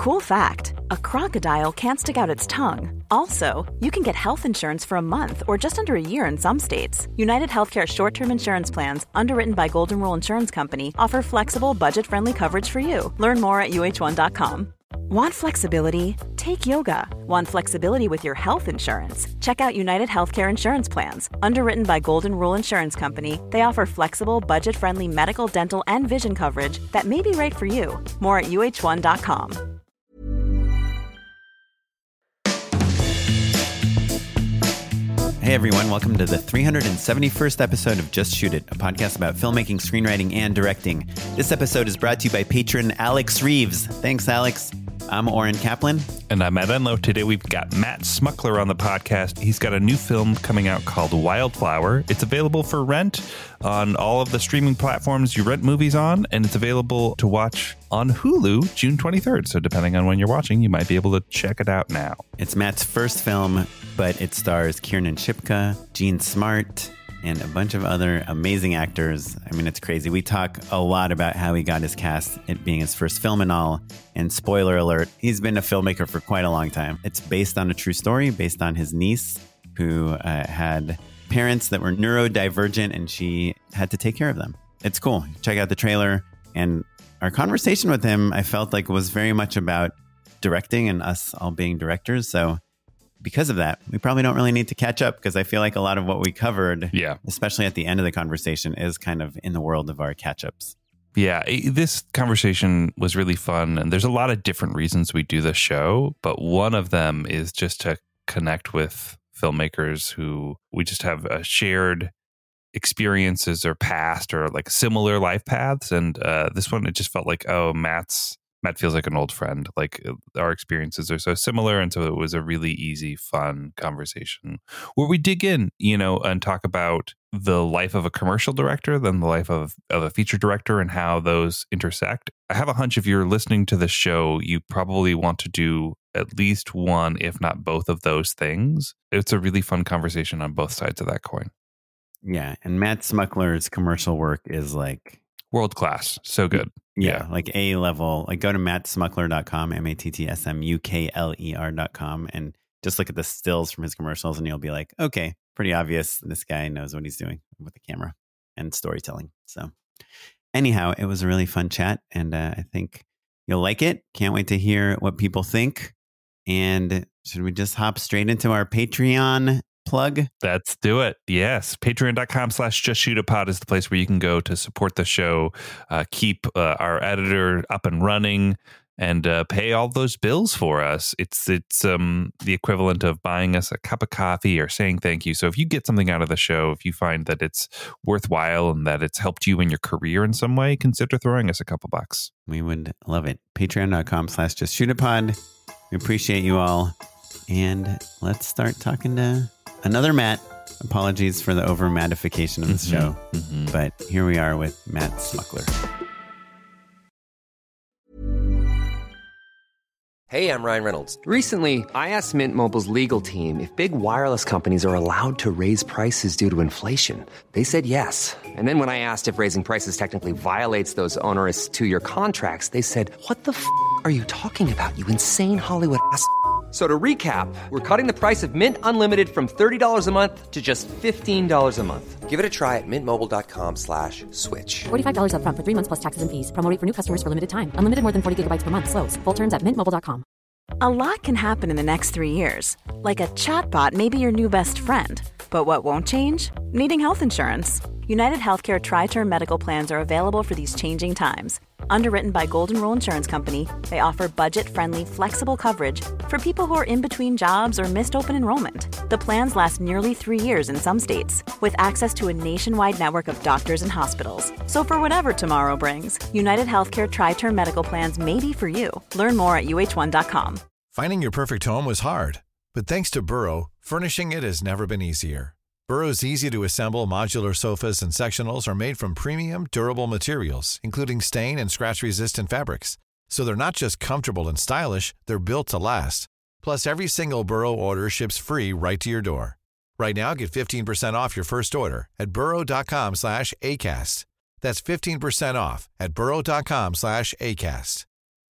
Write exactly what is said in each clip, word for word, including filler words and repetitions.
Cool fact, a crocodile can't stick out its tongue. Also, you can get health insurance for a month or just under a year in some states. United Healthcare short-term insurance plans, underwritten by Golden Rule Insurance Company, offer flexible, budget-friendly coverage for you. Learn more at U H one dot com. Want flexibility? Take yoga. Want flexibility with your health insurance? Check out United Healthcare Insurance Plans. Underwritten by Golden Rule Insurance Company, they offer flexible, budget-friendly medical, dental, and vision coverage that may be right for you. More at U H one dot com. Hey everyone, welcome to the three hundred seventy-first episode of Just Shoot It, a podcast about filmmaking, screenwriting, and directing. This episode is brought to you by patron Alex Reeves. Thanks, Alex. I'm Oren Kaplan. And I'm Matt Enlow. Today we've got Matt Smuckler on the podcast. He's got a new film coming out called Wildflower. It's available for rent on all of the streaming platforms you rent movies on, and it's available to watch on Hulu June twenty-third. So depending on when you're watching, you might be able to check it out now. It's Matt's first film, but it stars Kiernan Shipka, Jean Smart, and a bunch of other amazing actors. I mean, it's crazy. We talk a lot about how he got his cast, it being his first film and all. And spoiler alert, he's been a filmmaker for quite a long time. It's based on a true story, based on his niece, who uh, had parents that were neurodivergent, and she had to take care of them. It's cool. Check out the trailer. And our conversation with him, I felt like, was very much about directing and us all being directors. So because of that, we probably don't really need to catch up, because I feel like a lot of what we covered, yeah, especially at the end of the conversation, is kind of in the world of our catch-ups. Yeah, this conversation was really fun, and there's a lot of different reasons we do the show, but one of them is just to connect with filmmakers who we just have a shared experiences or past or like similar life paths. And uh, this one, it just felt like, oh, Matt's Matt feels like an old friend. Like our experiences are so similar. And so it was a really easy, fun conversation where we dig in, you know, and talk about the life of a commercial director, then the life of, of a feature director and how those intersect. I have a hunch if you're listening to this show, you probably want to do at least one, if not both of those things. It's a really fun conversation on both sides of that coin. Yeah. And Matt Smuckler's commercial work is like world class. So good. Yeah, yeah, like A level. Like go to matt smuckler dot com, M A T T S M U K L E R dot com, and just look at the stills from his commercials, and you'll be like, okay, pretty obvious. This guy knows what he's doing with the camera and storytelling. So anyhow, it was a really fun chat, and uh, I think you'll like it. Can't wait to hear what people think. And should we just hop straight into our Patreon plug? Let's do it. Yes. Patreon.com slash just shoot a pod is the place where you can go to support the show, uh, keep uh, our editor up and running, and uh, pay all those bills for us. It's it's um the equivalent of buying us a cup of coffee or saying thank you. So if you get something out of the show, if you find that it's worthwhile and that it's helped you in your career in some way, consider throwing us a couple bucks. We would love it. Patreon.com slash just shoot a pod. We appreciate you all. And let's start talking to another Matt. Apologies for the over-mattification of this Mm-hmm, show. mm-hmm. But here we are with Matt Smuckler. Hey, I'm Ryan Reynolds. Recently, I asked Mint Mobile's legal team if big wireless companies are allowed to raise prices due to inflation. They said yes. And then when I asked if raising prices technically violates those onerous two-year contracts, they said, what the f*** are you talking about, you insane Hollywood ass f- So to recap, we're cutting the price of Mint Unlimited from thirty dollars a month to just fifteen dollars a month. Give it a try at mintmobile.com slash switch. forty-five dollars up front for three months plus taxes and fees. Promo rate for new customers for limited time. Unlimited more than forty gigabytes per month. Slows full terms at mint mobile dot com. A lot can happen in the next three years. Like a chatbot may be your new best friend. But what won't change? Needing health insurance. United Healthcare Tri-Term Medical Plans are available for these changing times. Underwritten by Golden Rule Insurance Company, they offer budget-friendly, flexible coverage for people who are in between jobs or missed open enrollment. The plans last nearly three years in some states, with access to a nationwide network of doctors and hospitals. So for whatever tomorrow brings, United Healthcare Tri-Term Medical Plans may be for you. Learn more at U H one dot com. Finding your perfect home was hard, but thanks to Burrow, furnishing it has never been easier. Burrow's easy-to-assemble modular sofas and sectionals are made from premium, durable materials, including stain and scratch-resistant fabrics. So they're not just comfortable and stylish, they're built to last. Plus, every single Burrow order ships free right to your door. Right now, get fifteen percent off your first order at burrow.com slash ACAST. That's fifteen percent off at burrow.com slash ACAST.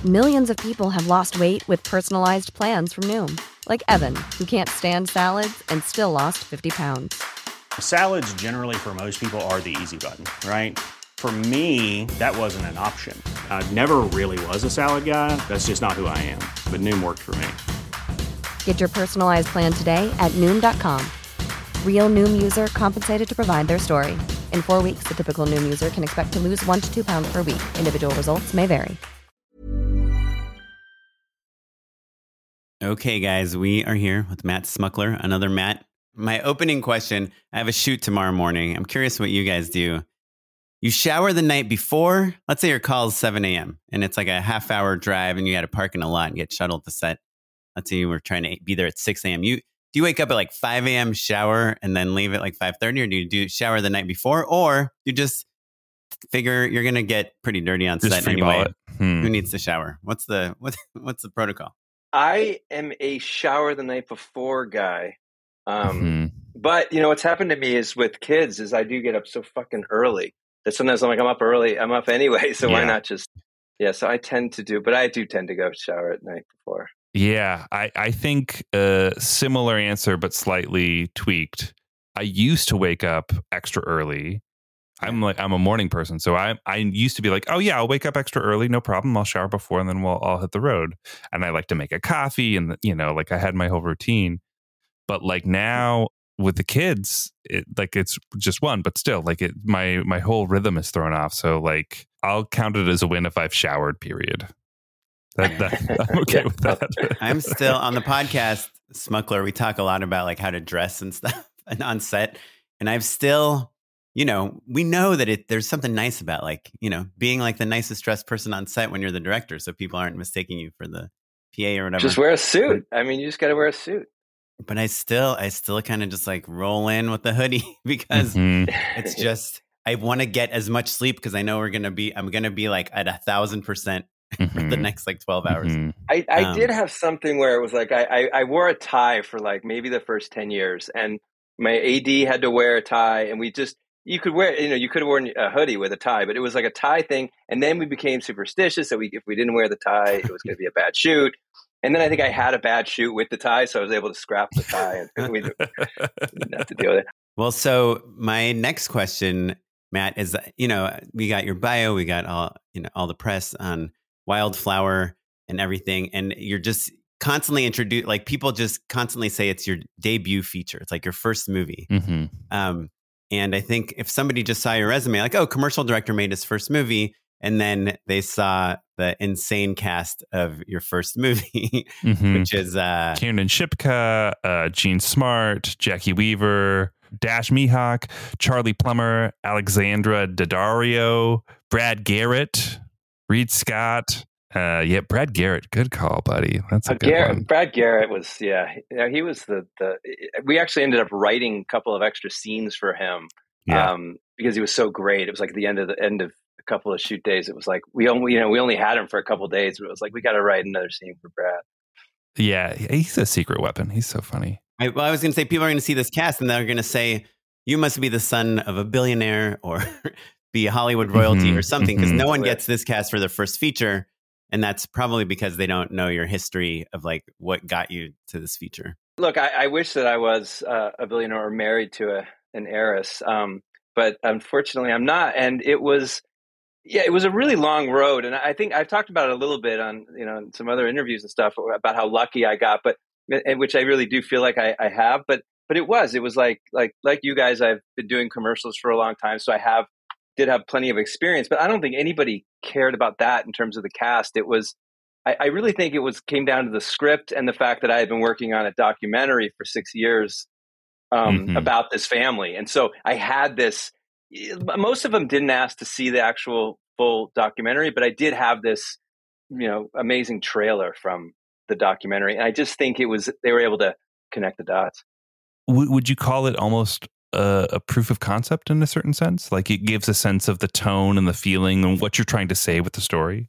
Millions of people have lost weight with personalized plans from Noom. Like Evan, who can't stand salads and still lost fifty pounds. Salads generally for most people are the easy button, right? For me, that wasn't an option. I never really was a salad guy. That's just not who I am. But Noom worked for me. Get your personalized plan today at Noom dot com. Real Noom user compensated to provide their story. In four weeks, the typical Noom user can expect to lose one to two pounds per week. Individual results may vary. Okay, guys, we are here with Matt Smuckler, another Matt. My opening question, I have a shoot tomorrow morning. I'm curious what you guys do. You shower the night before. Let's say your call is seven a.m. and it's like a half hour drive and you got to park in a lot and get shuttled to set. Let's say you were trying to be there at six a.m. You, do you wake up at like five a.m., shower, and then leave at like five thirty? Or do you do shower the night before? Or you just figure you're going to get pretty dirty on Just set free anyway? ball it. Hmm. Who needs to shower? What's the, what, what's the protocol? I am a shower the night before guy. Um, Mhm. But, you know, what's happened to me is with kids is I do get up so fucking early that sometimes I'm like, I'm up early. I'm up anyway. So why Yeah. not just, yeah. So I tend to do, but I do tend to go shower at night before. Yeah, I, I think a similar answer, but slightly tweaked. I used to wake up extra early. I'm like, I'm a morning person. So I I used to be like, oh yeah, I'll wake up extra early. No problem. I'll shower before and then we'll all hit the road. And I like to make a coffee and, you know, like I had my whole routine. But like now with the kids, it, like it's just one, but still like it, my, my whole rhythm is thrown off. So like I'll count it as a win if I've showered, period. That, that, I'm okay with that. I'm still on the podcast, Smuckler. We talk a lot about like how to dress and stuff and on set. And I've still, you know, we know that it there's something nice about like, you know, being like the nicest dressed person on set when you're the director. So people aren't mistaking you for the P A or whatever. Just wear a suit. I mean, you just got to wear a suit. But I still, I still kind of just like roll in with the hoodie because Mhm. it's just, I want to get as much sleep because I know we're going to be, I'm going to be like at a thousand percent for the Mhm. next like twelve hours. Mhm. I, I Um, did have something where it was like I, I, I wore a tie for like maybe the first ten years, and my A D had to wear a tie, and we just you could wear you know you could have worn a hoodie with a tie, but it was like a tie thing, and then we became superstitious that we if we didn't wear the tie, it was going to be a bad shoot, and then I think I had a bad shoot with the tie, so I was able to scrap the tie and we didn't have to deal with it. Well, so my next question, Matt, is, you know, we got your bio, we got all, you know, all the press on Wildflower and everything. And you're just constantly introduced, like people just constantly say it's your debut feature. It's like your first movie. Mhm. Um, and I think if somebody just saw your resume, like, oh, commercial director made his first movie, and then they saw the insane cast of your first movie, Mhm. which is uh, Kiernan Shipka, uh, Gene Smart, Jackie Weaver, Dash Mihawk, Charlie Plummer, Alexandra Daddario, Brad Garrett, Reed Scott. Uh, yeah, Brad Garrett. Good call, buddy. That's a Uh, good Garrett, one. Brad Garrett was yeah, yeah he was the the we actually ended up writing a couple of extra scenes for him Yeah. um, because he was so great. It was like the end of the end of a couple of shoot days. It was like we only you know we only had him for a couple of days, but it was like we got to write another scene for Brad. Yeah, he's a secret weapon. He's so funny. I, well, I was going to say people are going to see this cast and they're going to say, you must be the son of a billionaire or be a Hollywood royalty Mhm, or something, because mhm. no one gets this cast for their first feature. And that's probably because they don't know your history of like what got you to this feature. Look, I, I wish that I was uh, a billionaire or married to a, an heiress, um, but unfortunately, I'm not. And it was, yeah, it was a really long road. And I think I've talked about it a little bit on, you know, some other interviews and stuff about how lucky I got, but and which I really do feel like I, I have. But but it was, it was like like like you guys. I've been doing commercials for a long time, so I have did have plenty of experience. But I don't think anybody cared about that in terms of the cast. It was. I, I really think it was came down to the script and the fact that I had been working on a documentary for six years um, Mhm. about this family. And so I had this, most of them didn't ask to see the actual full documentary, but I did have this, you know, amazing trailer from the documentary. And I just think it was, they were able to connect the dots. W- would you call it almost a, a proof of concept in a certain sense? Like it gives a sense of the tone and the feeling and what you're trying to say with the story?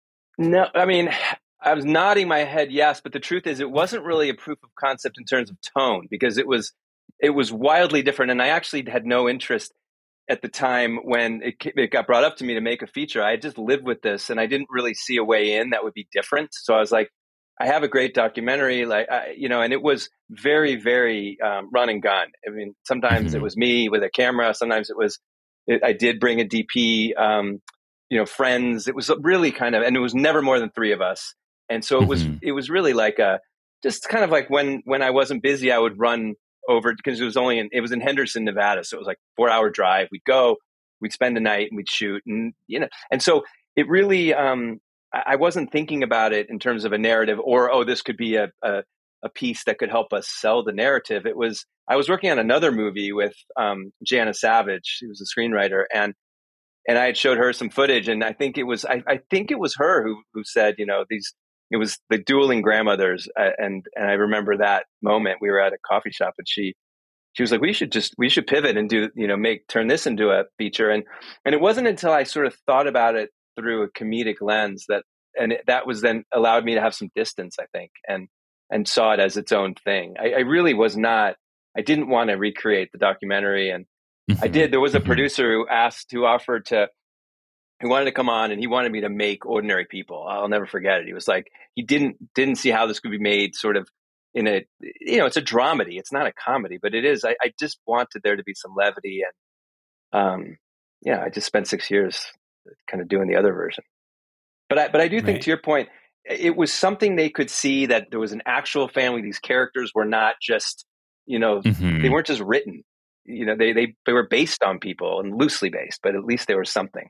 No, I mean, I was nodding my head, yes, but the truth is it wasn't really a proof of concept in terms of tone because it was, it was wildly different. And I actually had no interest. at the time when it, it got brought up to me to make a feature, I had just lived with this and I didn't really see a way in that would be different. So I was like, I have a great documentary, like, I, you know, and it was very, very um, run and gun. I mean, sometimes mm-hmm. it was me with a camera. Sometimes it was, it, I did bring a D P, um, you know, friends. It was really kind of, and it was never more than three of us. And so it was, mm-hmm. it was really like a, just kind of like when, when I wasn't busy, I would run over because it was only in, it was in Henderson, Nevada. So it was like a four hour drive. We'd go, we'd spend the night and we'd shoot and, you know, and so it really, um, I wasn't thinking about it in terms of a narrative or, oh, this could be a, a, a piece that could help us sell the narrative. It was, I was working on another movie with um, Jana Savage. She was a screenwriter, and and I had showed her some footage, and I think it was, I, I think it was her who who said, you know, these, it was the dueling grandmothers, uh, and and I remember that moment. We were at a coffee shop, and she she was like, we should just we should pivot and do, you know, make turn this into a feature, and and it wasn't until I sort of thought about it through a comedic lens that, and it, that was then allowed me to have some distance, I think, and, and saw it as its own thing. I, I really was not, I didn't want to recreate the documentary. And mm-hmm. I did, there was a mm-hmm. producer who asked, who offered to, who wanted to come on and he wanted me to make Ordinary People. I'll never forget it. He was like, he didn't, didn't see how this could be made sort of in a, you know, it's a dramedy. It's not a comedy, but it is. I, I just wanted there to be some levity. And, um, yeah, I just spent six years kind of doing the other version. But I, but I do think, right. to your point, it was something they could see that there was an actual family. These characters were not just, you know, mm-hmm. they weren't just written. You know, they, they, they were based on people and loosely based, but at least they were something.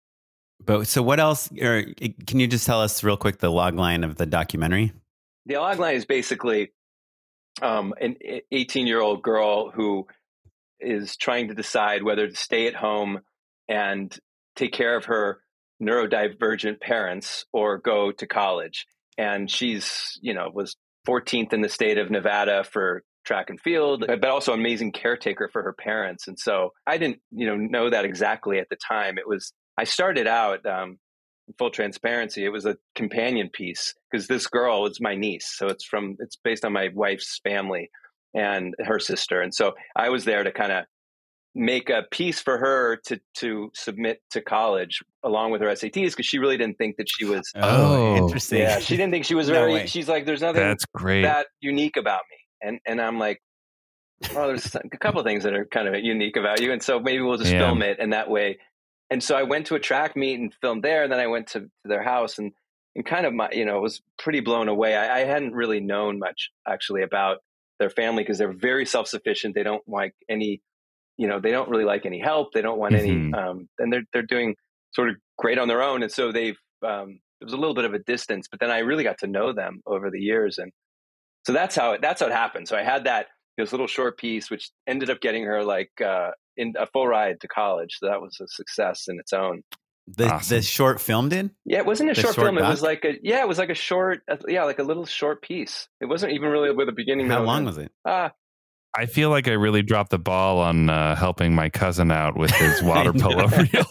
But so what else, or can you just tell us real quick the log line of the documentary? The log line is basically um, an eighteen-year-old girl who is trying to decide whether to stay at home and take care of her neurodivergent parents or go to college. And she's, you know, was fourteenth in the state of Nevada for track and field, but also amazing caretaker for her parents. And so I didn't, you know, know that exactly at the time. It was, I started out, um, full transparency, it was a companion piece because this girl is my niece. So it's from, it's based on my wife's family and her sister. And so I was there to kind of make a piece for her to to submit to college along with her S A Ts because she really didn't think that she was. Oh, interesting. Yeah, she didn't think she was no very. Way. She's like, there's nothing That's great. that unique about me, and and I'm like, well, there's a couple of things that are kind of unique about you, and so maybe we'll just yeah. film it in that way. And so I went to a track meet and filmed there, and then I went to, to their house and and kind of my, you know, was pretty blown away. I, I hadn't really known much actually about their family because they're very self-sufficient. They don't like any. You know, they don't really like any help. They don't want mm-hmm. any, um, and they're they're doing sort of great on their own. And so they've um, there was a little bit of a distance, but then I really got to know them over the years, and so that's how it that's how it happened. So I had that this little short piece, which ended up getting her like uh, in a full ride to college. So that was a success in its own. The awesome. the short film did? Yeah, it wasn't a the short, short film. doc? It was like a yeah, it was like a short yeah, like a little short piece. It wasn't even really with a beginning. How long was it? Ah. Uh, I feel like I really dropped the ball on uh, helping my cousin out with his water polo reel.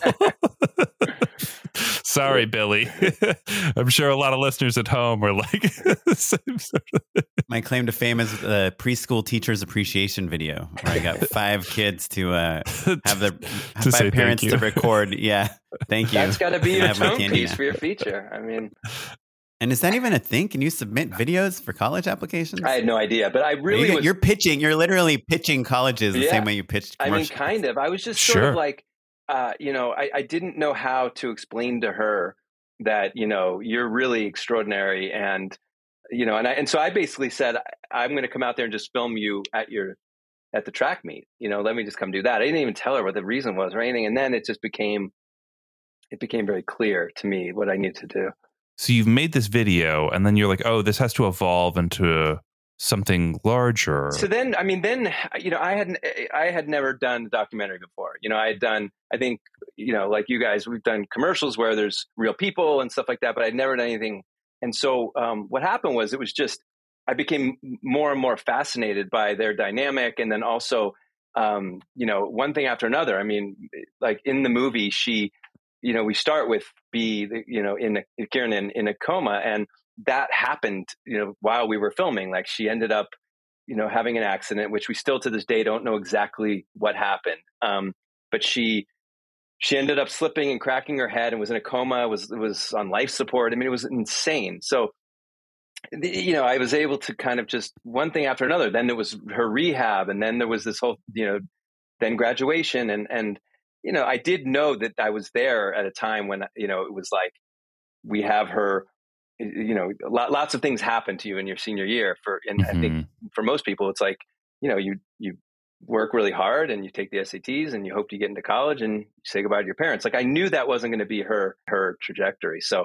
Sorry, Billy. I'm sure a lot of listeners at home are like... My claim to fame is the preschool teacher's appreciation video, where I got five kids to uh, have their to five parents to record. Yeah, thank you. That's got to be your tone piece now. For your feature. I mean... And is that even a thing? Can you submit videos for college applications? I had no idea, but I really you, was... You're pitching, you're literally pitching colleges the yeah. same way you pitched commercials. I mean, kind of. I was just sort sure. of like, uh, you know, I, I didn't know how to explain to her that, you know, you're really extraordinary. And, you know, and I, and so I basically said, I'm going to come out there and just film you at your, at the track meet, you know, let me just come do that. I didn't even tell her what the reason was or anything. And then it just became, it became very clear to me what I needed to do. So you've made this video and then you're like, oh, this has to evolve into something larger. So then, I mean, then, you know, I hadn't, I had never done a documentary before. You know, I had done, I think, you know, like you guys, we've done commercials where there's real people and stuff like that, but I'd never done anything. And so um, what happened was it was just, I became more and more fascinated by their dynamic. And then also, um, you know, one thing after another. I mean, like in the movie, she, you know, we start with B, you know, in a, Kieran in, in a coma, and that happened, you know, while we were filming. Like she ended up, you know, having an accident, which we still to this day don't know exactly what happened. Um, but she she ended up slipping and cracking her head and was in a coma, was was on life support. I mean, it was insane. So, you know, I was able to kind of just one thing after another. Then there was her rehab, and then there was this whole, you know, then graduation, and and you know, I did know that I was there at a time when, you know, it was like we have her. You know, lots of things happen to you in your senior year. For and mm-hmm. I think for most people, it's like, you know, you you work really hard and you take the S A Ts and you hope to get into college and you say goodbye to your parents. Like I knew that wasn't going to be her her trajectory, so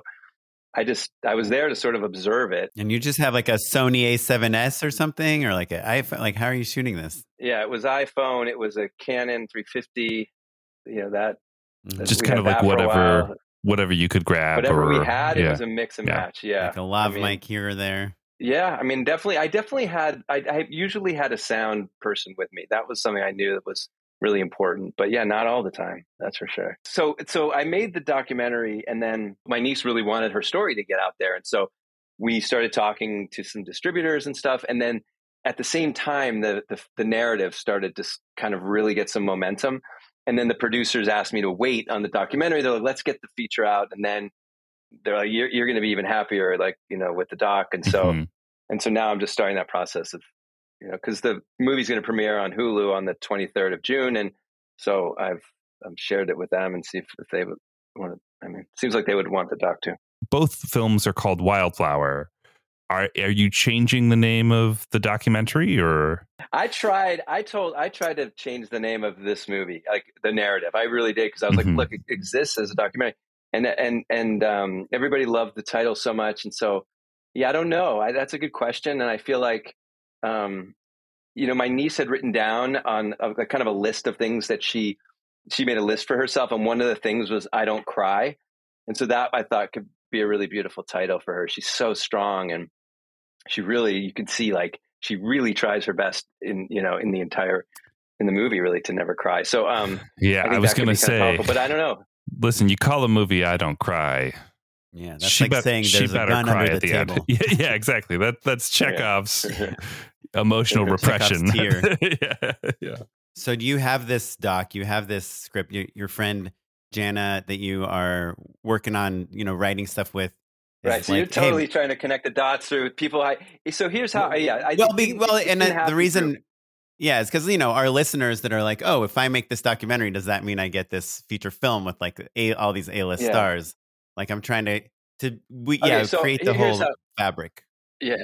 I just I was there to sort of observe it. And you just have like a Sony A seven S or something, or like an iPhone. Like, how are you shooting this? Yeah, it was iPhone. It was a Canon three fifty. You know that. Mm-hmm. Just kind of like whatever. Whatever you could grab. Whatever or, we had, yeah. it was a mix and yeah. match. Yeah. Like a lav I mean, mic here or there. Yeah. I mean, definitely, I definitely had, I, I usually had a sound person with me. That was something I knew that was really important, but yeah, not all the time. That's for sure. So, so I made the documentary, and then my niece really wanted her story to get out there. And so we started talking to some distributors and stuff. And then at the same time, the, the, the narrative started to kind of really get some momentum. And then the producers asked me to wait on the documentary. They're like, let's get the feature out. And then they're like, you're, you're going to be even happier, like, you know, with the doc. And so, mm-hmm. and so now I'm just starting that process of, you know, cause the movie's going to premiere on Hulu on the twenty-third of June. And so I've, I've shared it with them and see if, if they would want to, I mean, it seems like they would want the doc too. Both films are called Wildflower. Are are you changing the name of the documentary, or? I tried, I told, I tried to change the name of this movie, like the narrative. I really did. Cause I was mm-hmm. like, look, it exists as a documentary, and, and, and, um, everybody loved the title so much. And so, yeah, I don't know. I, that's a good question. And I feel like, um, you know, my niece had written down on a, a kind of a list of things that she, she made a list for herself. And one of the things was, I Don't Cry. And so that I thought could be a really beautiful title for her. She's so strong, and she really, you can see like she really tries her best in, you know, in the entire, in the movie really to never cry. So, um, yeah, I, I was going to say, powerful, but I don't know. Listen, you call a movie "I Don't Cry." Yeah, that's she like be- saying she there's a better gun cry under at the, the table. end. yeah, yeah, exactly. That that's Chekhov's Yeah. emotional repression. Chekhov's tear. yeah, yeah. So do you have this doc? You have this script. Your, your friend Jana that you are working on, you know, writing stuff with. Right, so like, you're totally hey, trying to connect the dots through people. I, so here's how. Yeah, I well, think be, well, and uh, the reason, through. yeah, it's because you know our listeners that are like, oh, if I make this documentary, does that mean I get this feature film with like a, all these A-list yeah. stars? Like I'm trying to to we, okay, yeah so create the whole how, fabric. Yeah,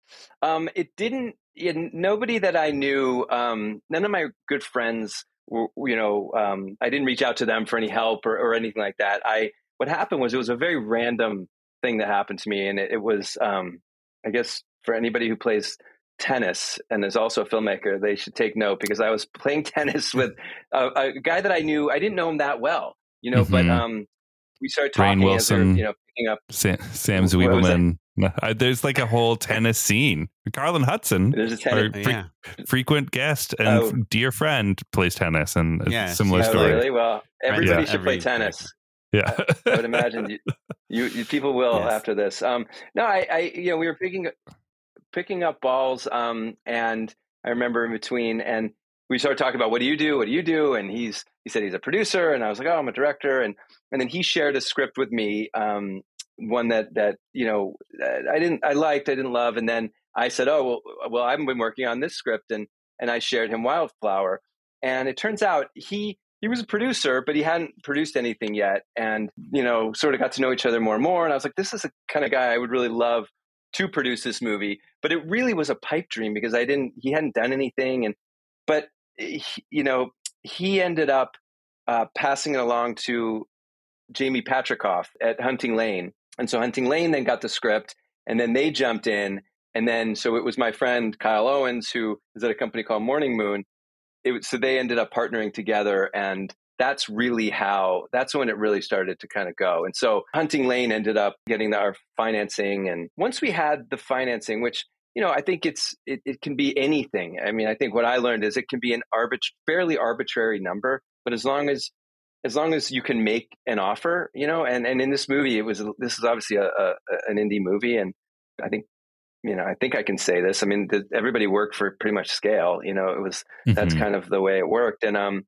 um, it didn't. Yeah, nobody that I knew, um, none of my good friends were, you know, um, I didn't reach out to them for any help or, or anything like that. I what happened was it was a very random thing that happened to me, and it, it was um I guess for anybody who plays tennis and is also a filmmaker, they should take note, because I was playing tennis with a, a guy that I knew. I didn't know him that well, you know, mm-hmm. but um we started talking Rainn Wilson, as we were, you know, picking up Sam, Sam Zwiegelman. There's like a whole tennis scene. Carlin Hudson, There's a tennis, our fre- yeah. frequent guest and oh. dear friend, plays tennis, and yeah, a similar oh, story. Really? Well, everybody yeah. should Every, play tennis. Yeah, I would imagine you, you, you people will yes. after this. Um, no, I, I, you know, we were picking, picking up balls, um, and I remember in between, and we started talking about, what do you do? What do you do? And he's, he said he's a producer, and I was like, oh, I'm a director, and and then he shared a script with me, um, one that that you know I didn't, I liked, I didn't love, and then I said, oh well, well, I've been working on this script, and and I shared him Wildflower, and it turns out he. He was a producer, but he hadn't produced anything yet. And, you know, sort of got to know each other more and more. And I was like, this is the kind of guy I would really love to produce this movie. But it really was a pipe dream, because I didn't, he hadn't done anything. And, but, he, you know, he ended up uh, passing it along to Jamie Patricoff at Hunting Lane. And so Hunting Lane then got the script, and then they jumped in. And then, so it was my friend Kyle Owens, who is at a company called Morning Moon. It was, so they ended up partnering together, and that's really how, that's when it really started to kind of go. And so Hunting Lane ended up getting the, our financing. And once we had the financing, which, you know, I think it's, it, it can be anything. I mean, I think what I learned is it can be an arbit- fairly arbitrary number, but as long as, as long as you can make an offer, you know, and, and in this movie, it was, this is obviously a, a an indie movie. And I think, you know, I think I can say this. I mean, the, everybody worked for pretty much scale. You know, it was, mm-hmm. that's kind of the way it worked. And um,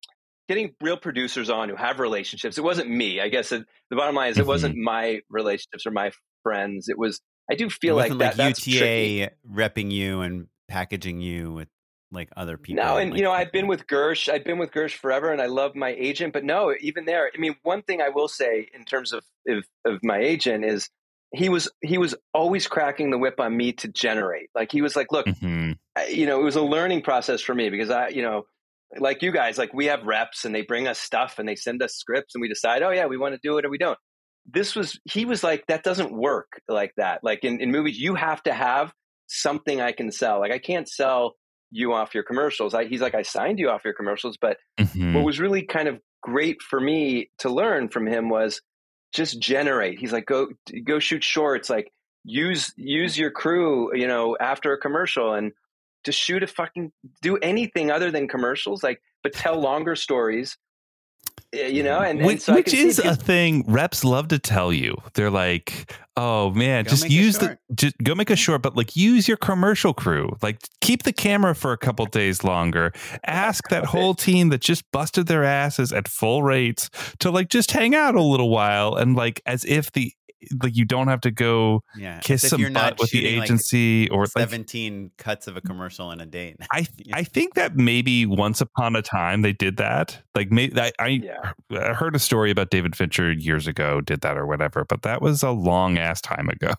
getting real producers on who have relationships. It wasn't me. I guess it, the bottom line is it Mm-hmm. wasn't my relationships or my friends. It was, I do It feel like wasn't that like that's U T A tricky. repping you and packaging you with like other people. No, and like, you know, I've been with Gersh. I've been with Gersh forever, and I love my agent. But no, even there, I mean, one thing I will say in terms of of, of my agent is he was he was always cracking the whip on me to generate. Like he was like, look, Mm-hmm. I, you know, it was a learning process for me because I, you know, like you guys, like we have reps and they bring us stuff and they send us scripts and we decide, oh yeah, we want to do it or we don't. This was he was like, that doesn't work like that. Like in, in movies, you have to have something I can sell. Like I can't sell you off your commercials. I, he's like, I signed you off your commercials. But Mm-hmm. what was really kind of great for me to learn from him was just generate. He's like, go, go shoot shorts, like use, use your crew, you know, after a commercial and just shoot a fucking, do anything other than commercials, like, but tell longer stories. You know, and, and which, so I which can see is a because- thing reps love to tell you. They're like, "Oh man, Go just make a use the short. just go make a short, but like use your commercial crew. Like keep the camera for a couple days longer. Ask that whole team that just busted their asses at full rates to like just hang out a little while and like as if the like you don't have to go yeah, as kiss if some you're butt not with the shooting, like, agency or like seventeen cuts of a commercial in a date. I I think that maybe once upon a time they did that. Like maybe I, I Yeah. I heard a story about David Fincher years ago did that or whatever, but that was a long ass time ago.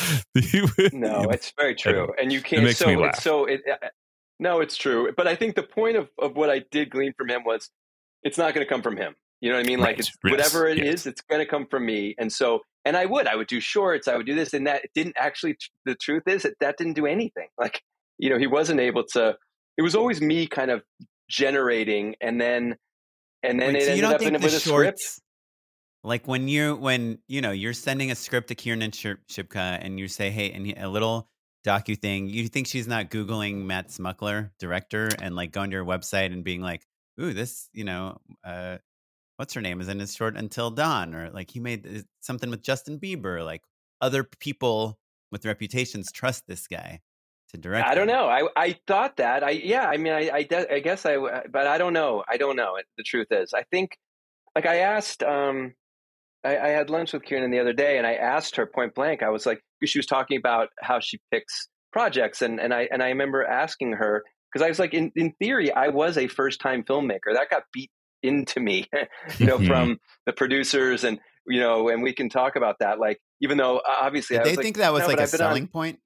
No, it's very true, Anyway, and you can't. makes so me laugh. it's so it. uh, No, it's true, but I think the point of of what I did glean from him was, it's not going to come from him. You know what I mean? Like Right. it's Yes. whatever it Yes. is, it's going to come from me. And so, and I would, I would do shorts, I would do this, and that didn't actually. The truth is that that didn't do anything. Like you know, he wasn't able to. It was always me kind of generating, and then and then Wait, it so you ended don't up in think with the a script. shorts, like when you when you know you're sending a script to Kiernan Ship- Shipka and you say, hey, and he- a little docu thing, you think she's not Googling Matt Smuckler, director, and like going to your website and being like, ooh, this, you know, uh, what's her name is in his short Until Dawn, or like he made uh, something with Justin Bieber. Like other people with reputations trust this guy to direct. I don't them. know. I I thought that. I yeah. I mean, I I, de- I guess I. But I don't know. I don't know. The truth is, I think, like I asked. Um, I, I had lunch with Kiernan the other day, and I asked her point blank. I was like, because she was talking about how she picks projects, and and I and I remember asking her because I was like, in in theory, I was a first time filmmaker that got beat into me, you know, Mhm. from the producers, and you know, and we can talk about that. Like, even though obviously, Did I they was like, think that was no, like but a I've been on- selling point?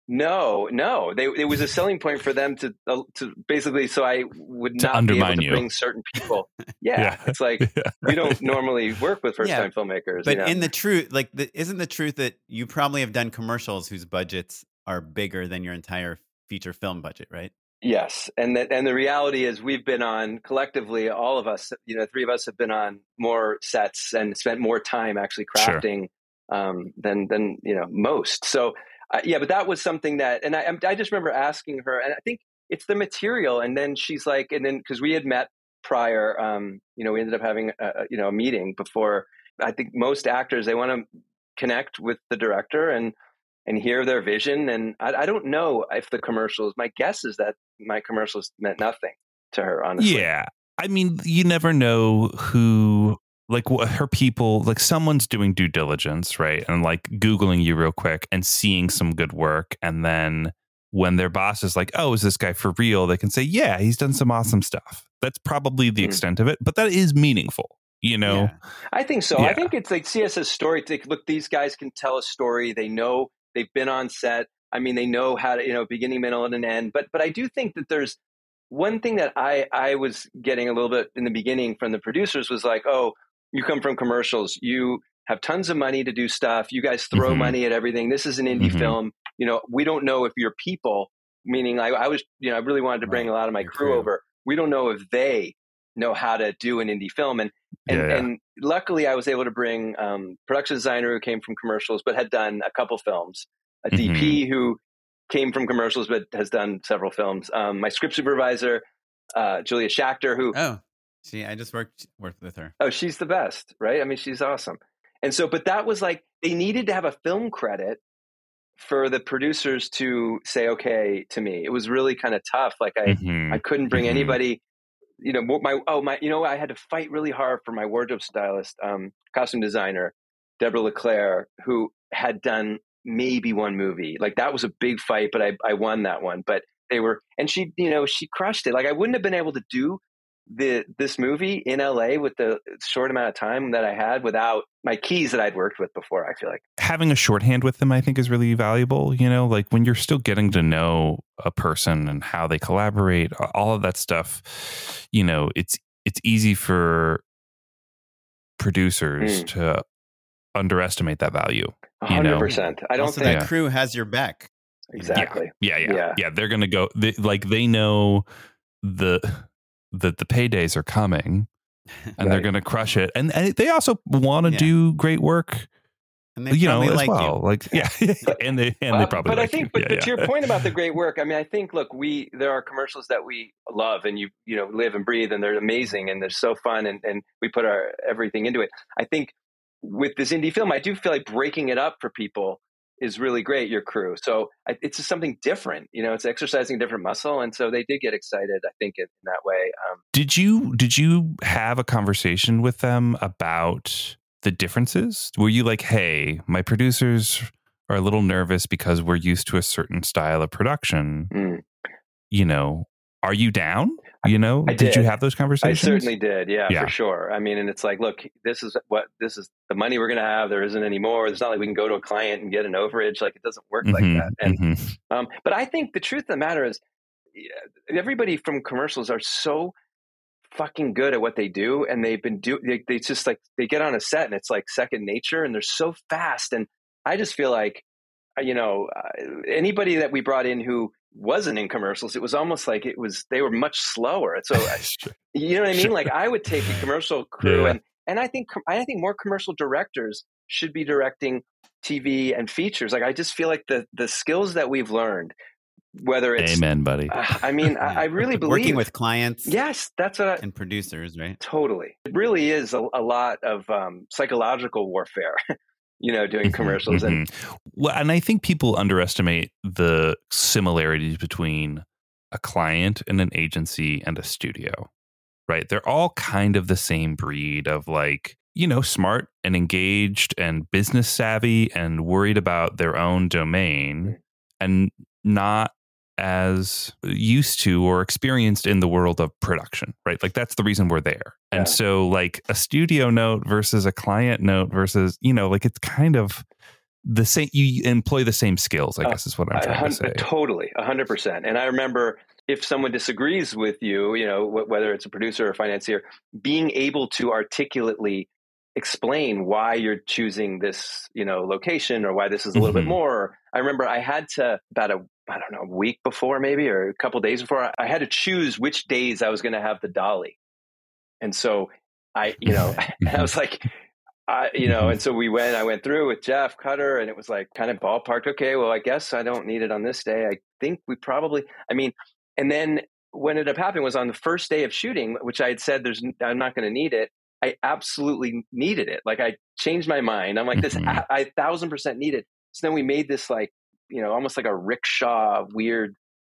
No, no. They it was a selling point for them to uh, to basically so I would To not be able undermine to you. bring certain people. Yeah, Yeah. it's like Yeah, we don't right. normally work with first time filmmakers. But you know? in the truth, like, the, isn't the truth that you probably have done commercials whose budgets are bigger than your entire feature film budget, right? Yes, and the, and the reality is we've been on collectively, all of us, you know, three of us have been on more sets and spent more time actually Sure. crafting um, than than you know most. So uh, yeah, but that was something that, and I I just remember asking her, and I think it's the material, and then she's like, and then because we had met prior, um, you know, we ended up having a, a, you know a meeting before. I think most actors, they want to connect with the director and and hear their vision. And I, I don't know if the commercials, my guess is that my commercials meant nothing to her, honestly. Yeah. I mean, you never know who, like what her people, like someone's doing due diligence, right? And like Googling you real quick and seeing some good work. And then when their boss is like, oh, is this guy for real? They can say, yeah, he's done some awesome stuff. That's probably the Mm. extent of it, but that is meaningful, you know? Yeah. I think so. Yeah. I think it's like C S S story. Like, look, these guys can tell a story. They know, they've been on set. I mean, they know how to, you know, beginning, middle, and an end. But but I do think that there's one thing that I, I was getting a little bit in the beginning from the producers was like, oh, you come from commercials. You have tons of money to do stuff. You guys throw Mhm. money at everything. This is an indie Mhm. film. You know, we don't know if your people, meaning I, I was, you know, I really wanted to bring Right. a lot of my Your crew, crew. over. We don't know if they know how to do an indie film. And and, Yeah, yeah. and luckily I was able to bring um, production designer who came from commercials, but had done a couple films, a Mhm. D P who came from commercials, but has done several films. Um, my script supervisor, uh, Julia Schachter, who, Oh, see, I just worked worked with her. oh, she's the best, right? I mean, she's awesome. And so, but that was like, they needed to have a film credit for the producers to say, okay, to me. It was really kind of tough. Like I, Mhm. I couldn't bring Mhm. anybody you know, my, oh, my, you know, I had to fight really hard for my wardrobe stylist, um, costume designer, Deborah LeClaire, who had done maybe one movie. Like that was a big fight, but I, I won that one. But they were, and she, you know, she crushed it. Like I wouldn't have been able to do the this movie in L A with the short amount of time that I had without my keys that I'd worked with before. I feel like having a shorthand with them, I think, is really valuable. You know, like when you're still getting to know a person and how they collaborate, all of that stuff. You know, it's it's easy for producers mm. to underestimate that value. one hundred percent. I don't also, think that crew has your back. Exactly. Yeah, yeah, yeah. Yeah, yeah they're going to go they, like they know the that the paydays are coming and right. they're going to crush it. And, and they also want to yeah. do great work. And they you know, as like well. you. Like, yeah. and they, and well, they probably but like I think, you. but, yeah, but yeah. to your point about the great work, I mean, I think, look, we, there are commercials that we love and you, you know, live and breathe and they're amazing and they're so fun and, and we put our everything into it. I think with this indie film, I do feel like breaking it up for people is really great, your crew. So I, it's just something different, you know, it's exercising a different muscle. And so they did get excited, I think, in, in that way. Um, did you, did you have a conversation with them about the differences? Were you like, hey, my producers are a little nervous because we're used to a certain style of production. Mm. You know, are you down? You know, I did. did you have those conversations? I certainly did. Yeah, yeah, for sure. I mean, and it's like, look, this is what, this is the money we're going to have. There isn't any more. It's not like we can go to a client and get an overage. Like it doesn't work mm-hmm, like that. And, mm-hmm. um, but I think the truth of the matter is everybody from commercials are so fucking good at what they do. And they've been do they, they just like, they get on a set and it's like second nature and they're so fast. And I just feel like, you know, uh, anybody that we brought in who wasn't in commercials, it was almost like it was, they were much slower. So, you know what I mean? Like I would take a commercial crew yeah. and, and I think, I think more commercial directors should be directing T V and features. Like, I just feel like the, the skills that we've learned, whether it's, amen, buddy. Uh, I mean, I, I really believe working with clients. Yes, that's what I, and producers, right? Totally. It really is a, a lot of um, psychological warfare. You know, doing commercials. Mm-hmm. and well, and I think people underestimate the similarities between a client and an agency and a studio, right? They're all kind of the same breed of like, you know, smart and engaged and business savvy and worried about their own domain mm-hmm. and not as used to or experienced in the world of production, right? Like that's the reason we're there. Yeah. And so like a studio note versus a client note versus, you know, like it's kind of the same, you employ the same skills, I uh, guess is what I'm trying to say. Totally, a hundred percent. And I remember if someone disagrees with you, you know, wh- whether it's a producer or financier, being able to articulately explain why you're choosing this, you know, location or why this is a little mm-hmm. bit more. I remember I had to about a I don't know, a week before maybe, or a couple of days before, I had to choose which days I was going to have the dolly. And so I, you know, I was like, I, you know, and so we went, I went through with Jeff Cutter and it was like kind of ballparked. Okay, well, I guess I don't need it on this day. I think we probably, I mean, and then what ended up happening was on the first day of shooting, which I had said, there's, I'm not going to need it. I absolutely needed it. Like I changed my mind. I'm like, this, I, I a thousand percent need it. So then we made this like, you know, almost like a rickshaw, weird,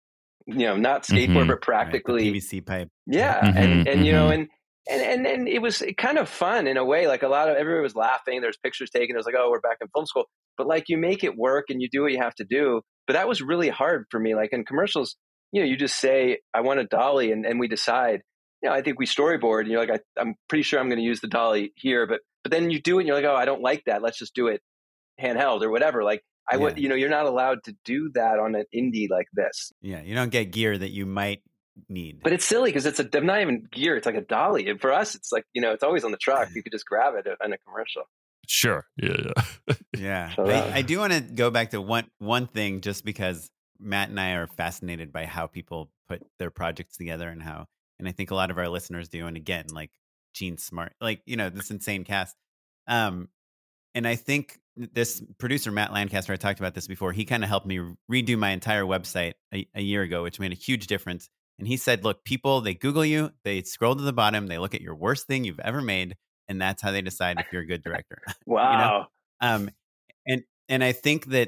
you know, not skateboard, mm-hmm. but practically right, P V C pipe. Yeah. Mm-hmm, and, and, mm-hmm. you know, and, and, and, and it was kind of fun in a way, like a lot of, everybody was laughing. There's pictures taken. It was like, oh, we're back in film school, but like you make it work and you do what you have to do. But that was really hard for me. Like in commercials, you know, you just say, I want a dolly. And, and we decide, you know, I think we storyboard and you're like, I, I'm pretty sure I'm going to use the dolly here, but, but then you do it and you're like, oh, I don't like that. Let's just do it handheld or whatever. Like, I would, yeah. you know, you're not allowed to do that on an indie like this. Yeah, you don't get gear that you might need. But it's silly because it's a not even gear; it's like a dolly. And for us, it's like, you know, it's always on the truck. You could just grab it in a commercial. Sure. Yeah. Yeah. yeah. So, uh, I, I do want to go back to one one thing, just because Matt and I are fascinated by how people put their projects together and how, and I think a lot of our listeners do. And again, like Jean Smart, like, you know, this insane cast. Um, and I think this producer, Matt Lancaster, I talked about this before. He kind of helped me redo my entire website a, a year ago, which made a huge difference. And he said, look, people, they Google you, they scroll to the bottom, they look at your worst thing you've ever made, and that's how they decide if you're a good director. Wow. You know? Um, and and I think that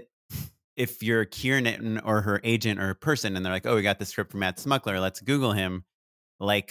if you're Kieran or her agent or a person, and they're like, oh, we got the script from Matt Smuckler, let's Google him. Like,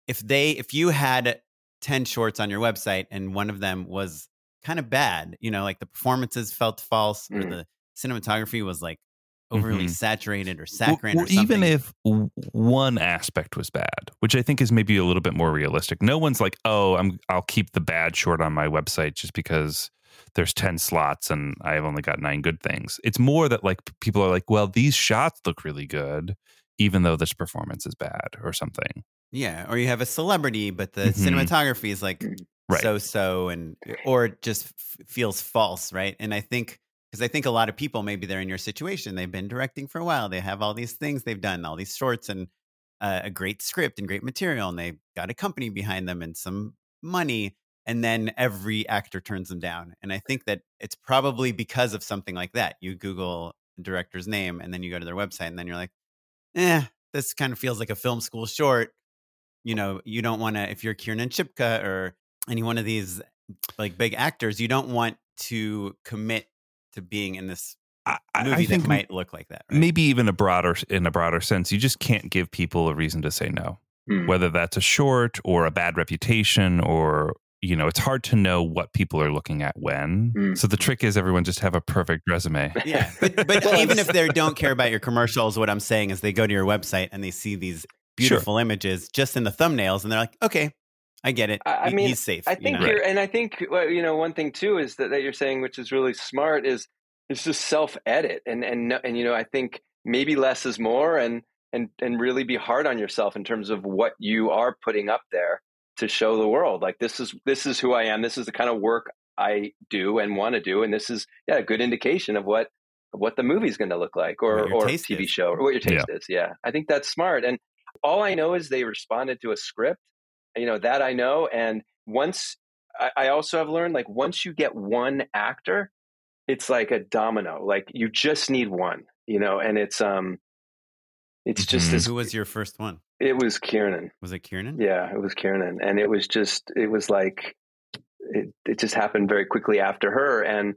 if they if you had ten shorts on your website and one of them was kind of bad, you know, like the performances felt false mm. or the cinematography was like overly mm-hmm. saturated or saccharine or, or, or something. Even if w- one aspect was bad, which I think is maybe a little bit more realistic. No one's like, oh, I'm, I'll keep the bad short on my website just because there's ten slots and I've only got nine good things. It's more that like people are like, well, these shots look really good, even though this performance is bad or something. Yeah. Or you have a celebrity, but the mm-hmm. cinematography is like right. so-so and, or it just f- feels false. Right. And I think, Because I think a lot of people, maybe they're in your situation. They've been directing for a while. They have all these things they've done, all these shorts and uh, a great script and great material. And they've got a company behind them and some money. And then every actor turns them down. And I think that it's probably because of something like that. You Google the director's name and then you go to their website and then you're like, eh, this kind of feels like a film school short. You know, you don't want to, if you're Kiernan Shipka or any one of these like big actors, you don't want to commit to being in this movie I, I think that might look like that. Right? Maybe even a broader, in a broader sense, you just can't give people a reason to say no, mm. whether that's a short or a bad reputation or, you know, it's hard to know what people are looking at when. Mm. So the trick is everyone just have a perfect resume. Yeah. But, but even if they don't care about your commercials, what I'm saying is they go to your website and they see these beautiful sure. images just in the thumbnails and they're like, okay, I get it. I he, mean, he's safe. I think you know? you're, and I think, you know, one thing too is that, that you're saying, which is really smart, is it's just self-edit. And, and, and, you know, I think maybe less is more and, and, and really be hard on yourself in terms of what you are putting up there to show the world. Like, this is, this is who I am. This is the kind of work I do and want to do. And this is yeah, a good indication of what, of what the movie's going to look like or, or T V is. show or what your taste yeah. is. Yeah. I think that's smart. And all I know is they responded to a script. You know, that I know. And once I, I also have learned, like, once you get one actor, it's like a domino. Like, you just need one, you know, and it's, um, it's just mm-hmm. this. Who was your first one? It was Kiernan. Was it Kiernan? Yeah, it was Kiernan. And it was just, it was like, it, it just happened very quickly after her. And,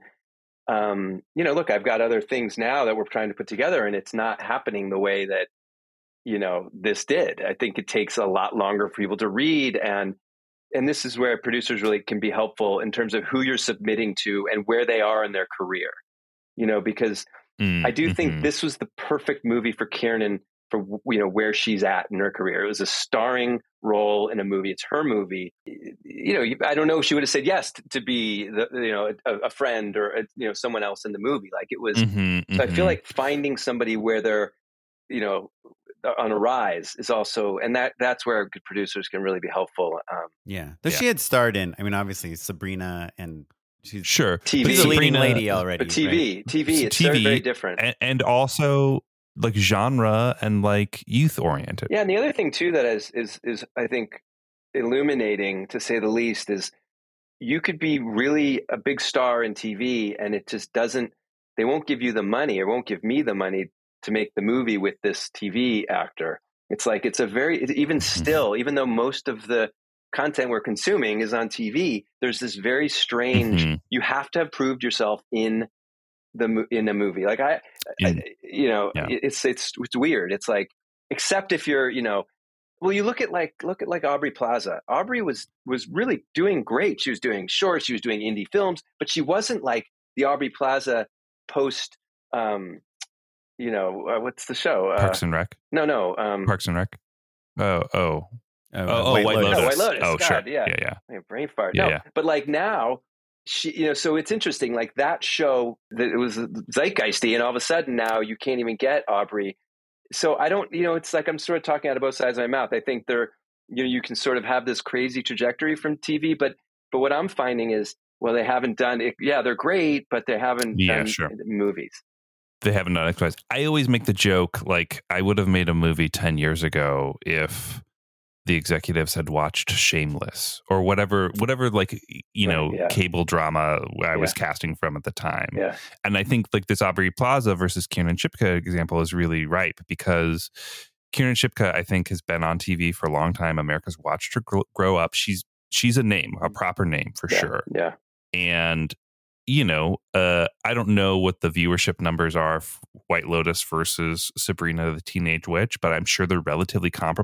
um, you know, look, I've got other things now that we're trying to put together and it's not happening the way that, you know, this did. I think it takes a lot longer for people to read. And, and this is where producers really can be helpful in terms of who you're submitting to and where they are in their career, you know, because mm, I do mm-hmm. think this was the perfect movie for Kiernan for, you know, where she's at in her career. It was a starring role in a movie. It's her movie. You know, I don't know if she would have said yes to, to be the, you know, a, a friend or, a, you know, someone else in the movie. Like it was, mm-hmm, so I mm-hmm. feel like finding somebody where they're, you know, on a rise is also, and that that's where good producers can really be helpful. Um, yeah. Though yeah. she had starred in, I mean, obviously Sabrina and she's sure T V, she's a leading lady already. But T V, right? T V, it's T V, very, very different. And, and also like genre and like youth oriented. Yeah. And the other thing too, that is, is, is I think illuminating to say the least is you could be really a big star in T V and it just doesn't, they won't give you the money or won't give me the money to make the movie with this T V actor. It's like, it's a very, even still, even though most of the content we're consuming is on T V, there's this very strange, mm-hmm. you have to have proved yourself in the, in a movie. Like I, in, I you know, yeah. it's, it's, it's weird. It's like, except if you're, you know, well, you look at like, look at like Aubrey Plaza. Aubrey was, was really doing great. She was doing shorts, she was doing indie films, but she wasn't like the Aubrey Plaza post, um, you know, uh, what's the show? Uh, Parks and Rec? No, no. Um, Parks and Rec? Oh, oh. Oh, oh White, White Lotus. Lotus. No, White Lotus. Oh, God, sure. Yeah. Yeah, yeah. yeah brain fart. Yeah, no, yeah. But like now, she, you know, so it's interesting. Like that show, that it was zeitgeisty, and all of a sudden now you can't even get Aubrey. So I don't, you know, it's like I'm sort of talking out of both sides of my mouth. I think they're, you know, you can sort of have this crazy trajectory from T V, but but what I'm finding is, well, they haven't done it. Yeah, they're great, but they haven't yeah, done sure. movies. They haven't done it. I always make the joke, like, I would have made a movie ten years ago if the executives had watched Shameless or whatever, whatever, like, you know, right, yeah. cable drama I yeah. was casting from at the time. Yeah. And I think, like, this Aubrey Plaza versus Kiernan Shipka example is really ripe because Kiernan Shipka, I think, has been on T V for a long time. America's watched her grow up. She's she's a name, a proper name for yeah. sure. Yeah. And you know, uh, I don't know what the viewership numbers are for White Lotus versus Sabrina the Teenage Witch, but I'm sure they're relatively comparable.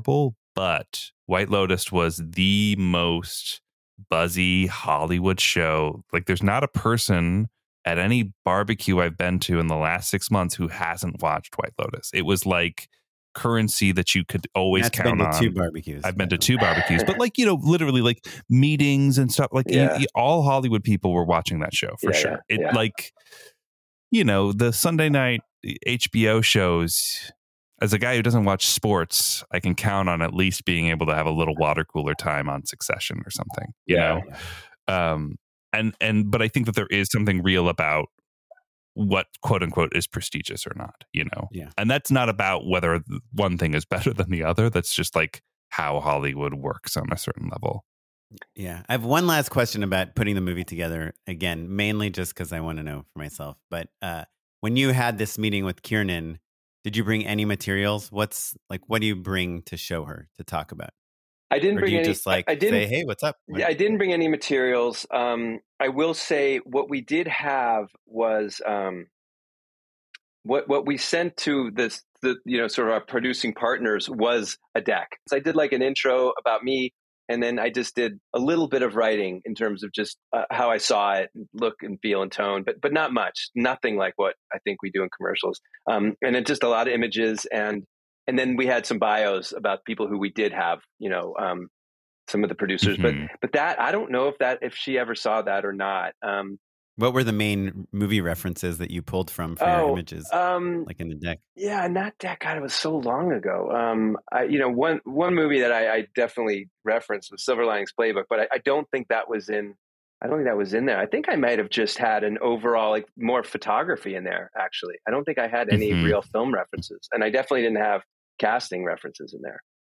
But White Lotus was the most buzzy Hollywood show. Like, there's not a person at any barbecue I've been to in the last six months who hasn't watched White Lotus. It was like currency that you could always That's count been to on. two barbecues. I've been to two barbecues, but like, you know, literally like meetings and stuff. Like Yeah. you, you, all Hollywood people were watching that show for Yeah, sure. yeah, It yeah. like, you know, the Sunday night H B O shows. As a guy who doesn't watch sports, I can count on at least being able to have a little water cooler time on Succession or something. You Yeah, know, um, and and but I think that there is something real about what quote unquote is prestigious or not, you know? Yeah. And that's not about whether one thing is better than the other. That's just like how Hollywood works on a certain level. Yeah. I have one last question about putting the movie together. Again, mainly just because I want to know for myself. But uh, when you had this meeting with Kiernan, did you bring any materials? What's like, what do you bring to show her to talk about? I didn't Or do bring you any. just like I didn't say, hey, what's up? Yeah, I didn't bring any materials. Um, I will say what we did have was um, what what we sent to this, the you know, sort of our producing partners was a deck. So I did like an intro about me, and then I just did a little bit of writing in terms of just uh, how I saw it, look and feel and tone, but but not much, nothing like what I think we do in commercials. Um, and then just a lot of images, and and then we had some bios about people who we did have, you know. Um, some of the producers, Mhm. but but that I don't know if that if she ever saw that or not. Um, What were the main movie references that you pulled from for oh, your images, um, like in the deck? yeah, not that. God, it was so long ago. Um, I, you know, one one movie that I, I definitely referenced was Silver Linings Playbook, but I, I don't think that was in. I don't think that was in there. I think I might have just had an overall like more photography in there. Actually, I don't think I had any Mhm. real film references, and I definitely didn't have casting references in there.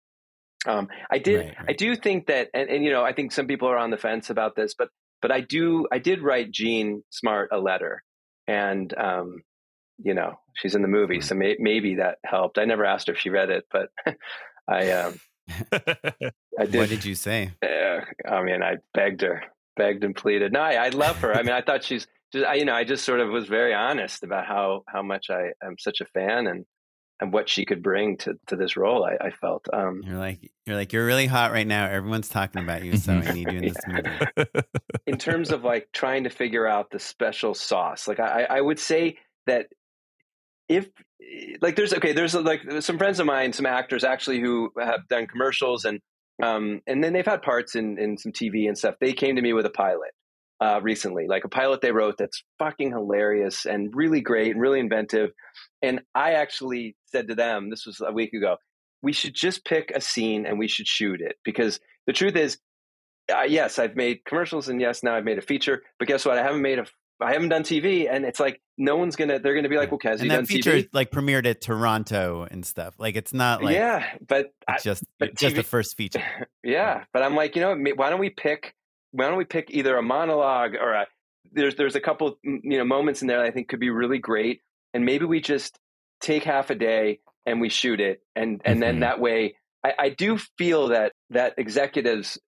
Um, I did. Right, right. I do think that, and, and you know, I think some people are on the fence about this, but but I do. I did write Jean Smart a letter, and um, you know, she's in the movie, so may, maybe that helped. I never asked her if she read it, but I um, I did. What did you say? Uh, I mean, I begged her, begged and pleaded. No, I, I love her. I mean, I thought she's just. I, you know, I just sort of was very honest about how how much I am such a fan and. And what she could bring to, to this role, I, I felt. Um, You're like, you're like, you're really hot right now. Everyone's talking about you, so I need you in this movie. in terms of like trying to figure out the special sauce, like I, I would say that if like there's okay, there's like some friends of mine, some actors actually who have done commercials and um, and then they've had parts in in some T V and stuff. They came to me with a pilot uh, recently, like a pilot they wrote that's fucking hilarious and really great and really inventive. And I actually said to them, this was a week ago, we should just pick a scene and we should shoot it. Because the truth is, uh, yes, I've made commercials and yes, now I've made a feature. But guess what? I haven't made a, I haven't done T V. And it's like, no one's going to, they're going to be like, well, Kaz, you And done that feature T V? like premiered at Toronto and stuff. Like it's not like yeah, but I, it's just but just T V the first feature. yeah, but I'm like, you know, why don't we pick? Why don't we pick either a monologue or a? There's there's a couple you know moments in there that I think could be really great, and maybe we just take half a day and we shoot it, and and Mhm. then that way, I, I do feel that that executives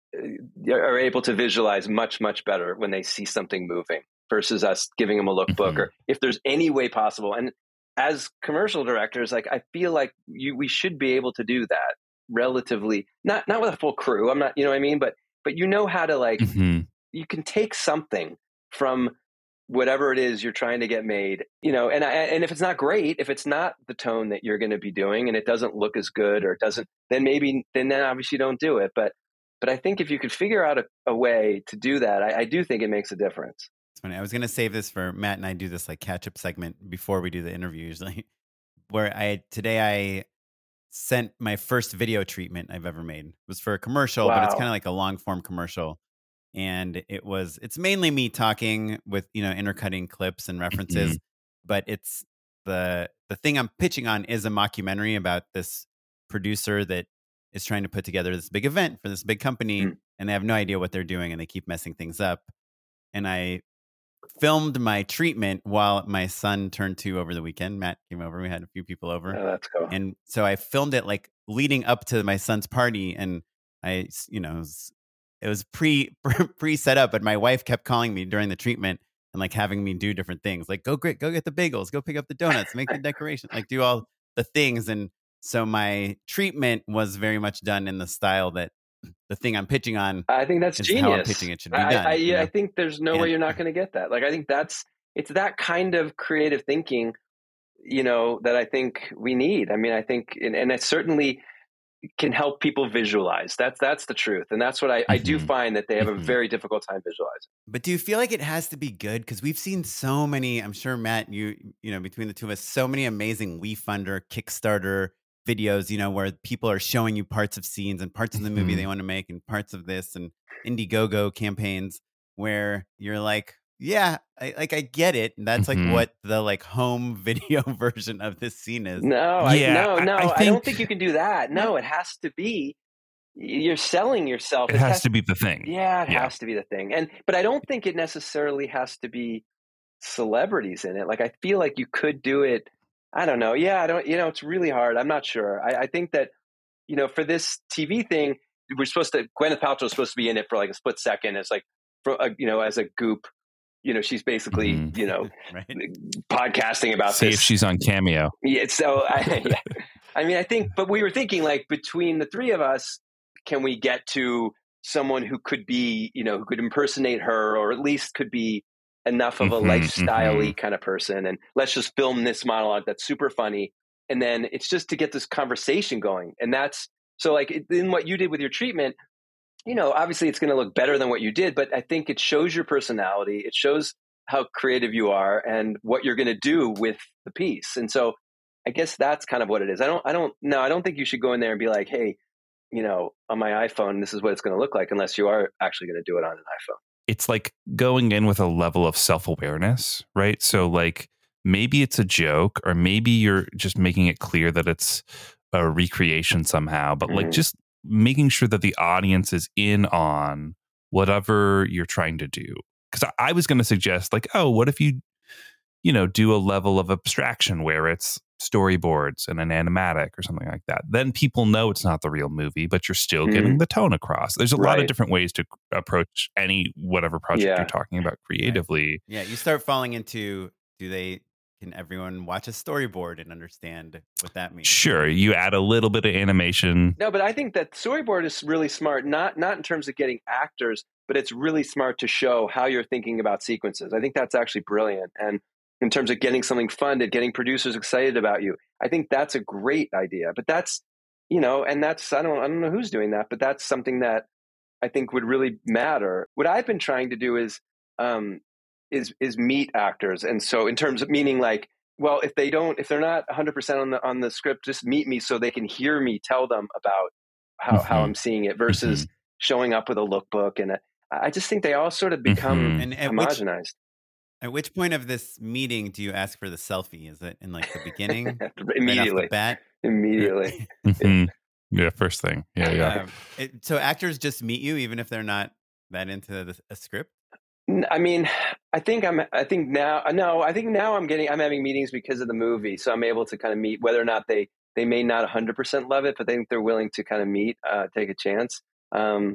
are able to visualize much much better when they see something moving versus us giving them a lookbook Mhm. or if there's any way possible. And as commercial directors, like I feel like you we should be able to do that relatively, not not with a full crew. I'm not, you know what I mean, but but you know how to like Mhm. you can take something from whatever it is you're trying to get made, you know, and I, and if it's not great, if it's not the tone that you're going to be doing and it doesn't look as good or it doesn't, then maybe, then, then obviously don't do it. But, but I think if you could figure out a, a way to do that, I, I do think it makes a difference. It's funny. I was going to save this for Matt and I do this like catch up segment before we do the interview usually, where I today I sent my first video treatment I've ever made. It was for a commercial, but it's Wow. kind of like a long form commercial. And it was, it's mainly me talking with, you know, intercutting clips and references, Mhm. but it's the, the thing I'm pitching on is a mockumentary about this producer that is trying to put together this big event for this big company Mm. and they have no idea what they're doing and they keep messing things up. And I filmed my treatment while my son turned two over the weekend. Matt came over. We had a few people over. Oh, that's cool. And so I filmed it like leading up to my son's party. And I, you know, it was, it was pre pre set up, but my wife kept calling me during the treatment and like having me do different things, like go get go get the bagels, go pick up the donuts, make the decoration, like do all the things. And So my treatment was very much done in the style that the thing I'm pitching on. I think that's is genius. How I'm pitching it should be I, done. I, you know? I think there's no And- way you're not going to get that. Like, I think that's, it's that kind of creative thinking, you know, that I think we need. I mean, I think, and, and it certainly can help people visualize. That's, that's the truth. And that's what I, mm-hmm. I do find that they have mm-hmm. a very difficult time visualizing. But do you feel like it has to be good? Because we've seen so many, I'm sure, Matt, you, you know, between the two of us, so many amazing WeFunder, Kickstarter videos, you know, where people are showing you parts of scenes and parts of the movie mm-hmm. they want to make and parts of this, and Indiegogo campaigns where you're like, yeah, I, like I get it. That's mm-hmm. like what the like home video version of this scene is. No, yeah, I, no, no. I, I, think, I don't think you can do that. No, it has to be. You're selling yourself. It, it has, has to be the thing. Yeah, it yeah. has to be the thing. And but I don't think it necessarily has to be celebrities in it. Like I feel like you could do it. I don't know. Yeah, I don't. You know, it's really hard. I'm not sure. I, I think that you know, for this T V thing, we're supposed to. Gwyneth Paltrow is supposed to be in it for like a split second. It's like, for a, you know, as a goop. You know, she's basically, mm-hmm. you know, right. podcasting about See this. if she's on Cameo. Yeah. So, I, yeah. I mean, I think, but we were thinking like between the three of us, can we get to someone who could be, you know, who could impersonate her, or at least could be enough of a mm-hmm, lifestyle-y mm-hmm. kind of person. And let's just film this monologue that's super funny. And then it's just to get this conversation going. And that's, so like in what you did with your treatment, you know, obviously it's going to look better than what you did, but I think it shows your personality. It shows how creative you are and what you're going to do with the piece. And so I guess that's kind of what it is. I don't, I don't, no, I don't think you should go in there and be like, hey, you know, on my iPhone, this is what it's going to look like, unless you are actually going to do it on an iPhone. It's like going in with a level of self-awareness, right? So like maybe it's a joke, or maybe you're just making it clear that it's a recreation somehow, but mm-hmm. like just making sure that the audience is in on whatever you're trying to do. Because I, I was going to suggest like, oh, what if you, you know, do a level of abstraction where it's storyboards and an animatic or something like that. Then people know it's not the real movie, but you're still mm-hmm. getting the tone across. There's a right. lot of different ways to approach any, whatever project yeah. you're talking about creatively. Right. Yeah. You start falling into, do they, can everyone watch a storyboard and understand what that means? Sure. You add a little bit of animation. No, but I think that storyboard is really smart, not not in terms of getting actors, but it's really smart to show how you're thinking about sequences. I think that's actually brilliant. And in terms of getting something funded, getting producers excited about you, I think that's a great idea. But that's, you know, and that's, I don't, I don't know who's doing that, but that's something that I think would really matter. What I've been trying to do is, um, is is meet actors. And so in terms of meaning like, well, if they don't, if they're not one hundred percent on the on the script, just meet me so they can hear me tell them about how, mm-hmm. how I'm seeing it versus mm-hmm. showing up with a lookbook. And a, I just think they all sort of become mm-hmm. and at homogenized. Which, at which point of this meeting do you ask for the selfie? Is it in like the beginning? Immediately. Right off the bat? Immediately. mm-hmm. Yeah, first thing. Yeah, yeah. Um, it, so actors just meet you even if they're not that into the, a script? I mean, I think I'm, I think now, no, I think now I'm getting, I'm having meetings because of the movie. So I'm able to kind of meet whether or not they, they may not one hundred percent love it, but they think they're willing to kind of meet, uh, take a chance. Um,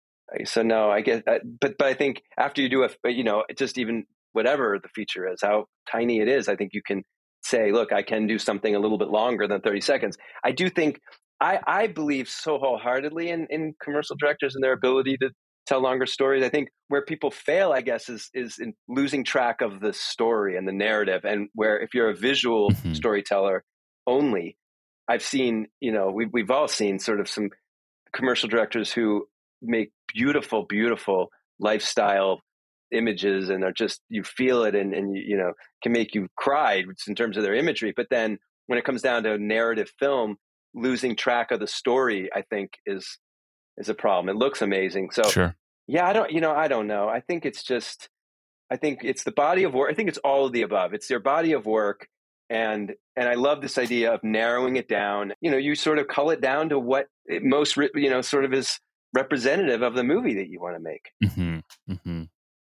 so no, I guess, uh, but, but I think after you do a, you know, just even whatever the feature is, how tiny it is, I think you can say, look, I can do something a little bit longer than thirty seconds. I do think, I, I believe so wholeheartedly in, in commercial directors and their ability to tell longer stories. I think where people fail, I guess, is is in losing track of the story and the narrative. And where if you're a visual mm-hmm. storyteller only, I've seen, you know, we've, we've all seen sort of some commercial directors who make beautiful, beautiful lifestyle images and are just, you feel it and, and you, you know, can make you cry in terms of their imagery. But then when it comes down to narrative film, losing track of the story, I think is is a problem. It looks amazing. So sure. yeah, I don't, you know, I don't know. I think it's just, I think it's the body of work. I think it's all of the above. It's their body of work. And, and I love this idea of narrowing it down. You know, you sort of cull it down to what it most, you know, sort of is representative of the movie that you want to make. Mm-hmm. Mm-hmm.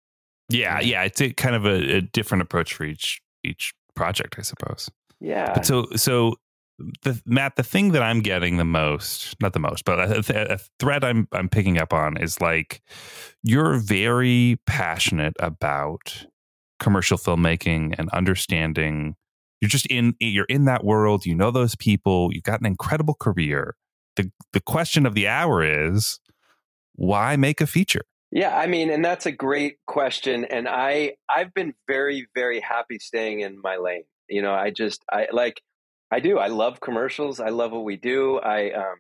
Yeah. Yeah. It's a kind of a, a different approach for each, each project, I suppose. Yeah. But so, so, The, Matt, the thing that I'm getting the most, not the most, but a, a thread I'm I'm picking up on is like you're very passionate about commercial filmmaking and understanding you're just in you're in that world. You know those people. You've got an incredible career. The the question of the hour is, why make a feature? Yeah, I mean, and that's a great question. And I I've been very, very happy staying in my lane. You know, I just I like I do. I love commercials. I love what we do. I um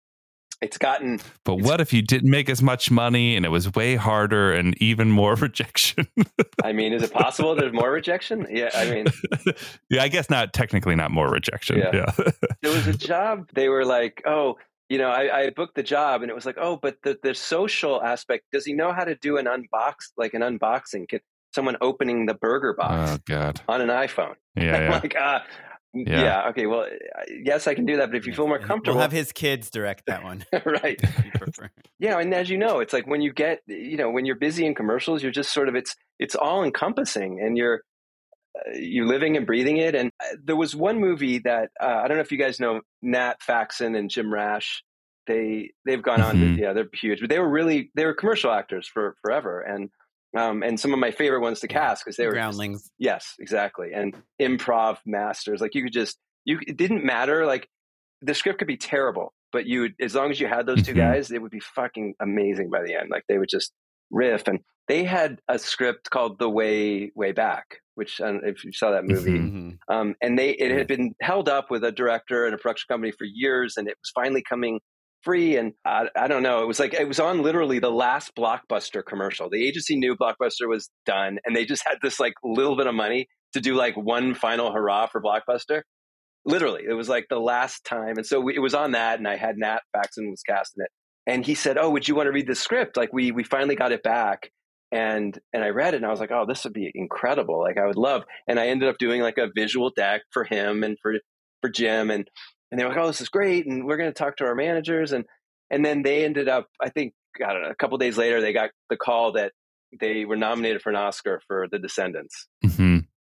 It's gotten. But it's, what if you didn't make as much money and it was way harder and even more rejection? I mean, is it possible there's more rejection? Yeah, I mean, yeah, I guess not. Technically, not more rejection. Yeah, yeah. There was a job. They were like, oh, you know, I, I booked the job, and it was like, oh, but the the social aspect. Does he know how to do an unbox, like an unboxing? Can someone opening the burger box? Oh God. On an iPhone? Yeah, I'm yeah. like ah. Yeah. yeah. Okay. Well, yes, I can do that. But if you feel more comfortable, we'll have his kids direct that one. Right. Yeah. And as you know, it's like when you get, you know, when you're busy in commercials, you're just sort of, it's, it's all encompassing and you're, uh, you're living and breathing it. And uh, there was one movie that, uh, I don't know if you guys know Nat Faxon and Jim Rash. They, they've gone on Mm-hmm. to, yeah, they're huge, but they were really, they were commercial actors for forever. And, Um, and some of my favorite ones to cast because they were groundlings. Just, yes, exactly. And improv masters. Like you could just, you, it didn't matter. Like the script could be terrible, but you would, as long as you had those two Mm-hmm. guys, it would be fucking amazing by the end. Like they would just riff. And they had a script called The Way, Way Back, which, I don't know if you saw that movie, Mm-hmm. um, and they, it had been held up with a director and a production company for years. And it was finally coming free. And I, I don't know, it was like, it was on literally the last Blockbuster commercial. The agency knew Blockbuster was done and they just had this like little bit of money to do like one final hurrah for Blockbuster. Literally, it was like the last time. And so we, it was on that. And I had Nat Faxon was casting it. And he said, oh, would you want to read the script? Like we, we finally got it back. And, and I read it and I was like, oh, this would be incredible. Like I would love. And I ended up doing like a visual deck for him and for, for Jim. And, And they were like, oh, this is great. And we're going to talk to our managers. And and then they ended up, I think, I don't know, a couple of days later, they got the call that they were nominated for an Oscar for The Descendants. Mm-hmm.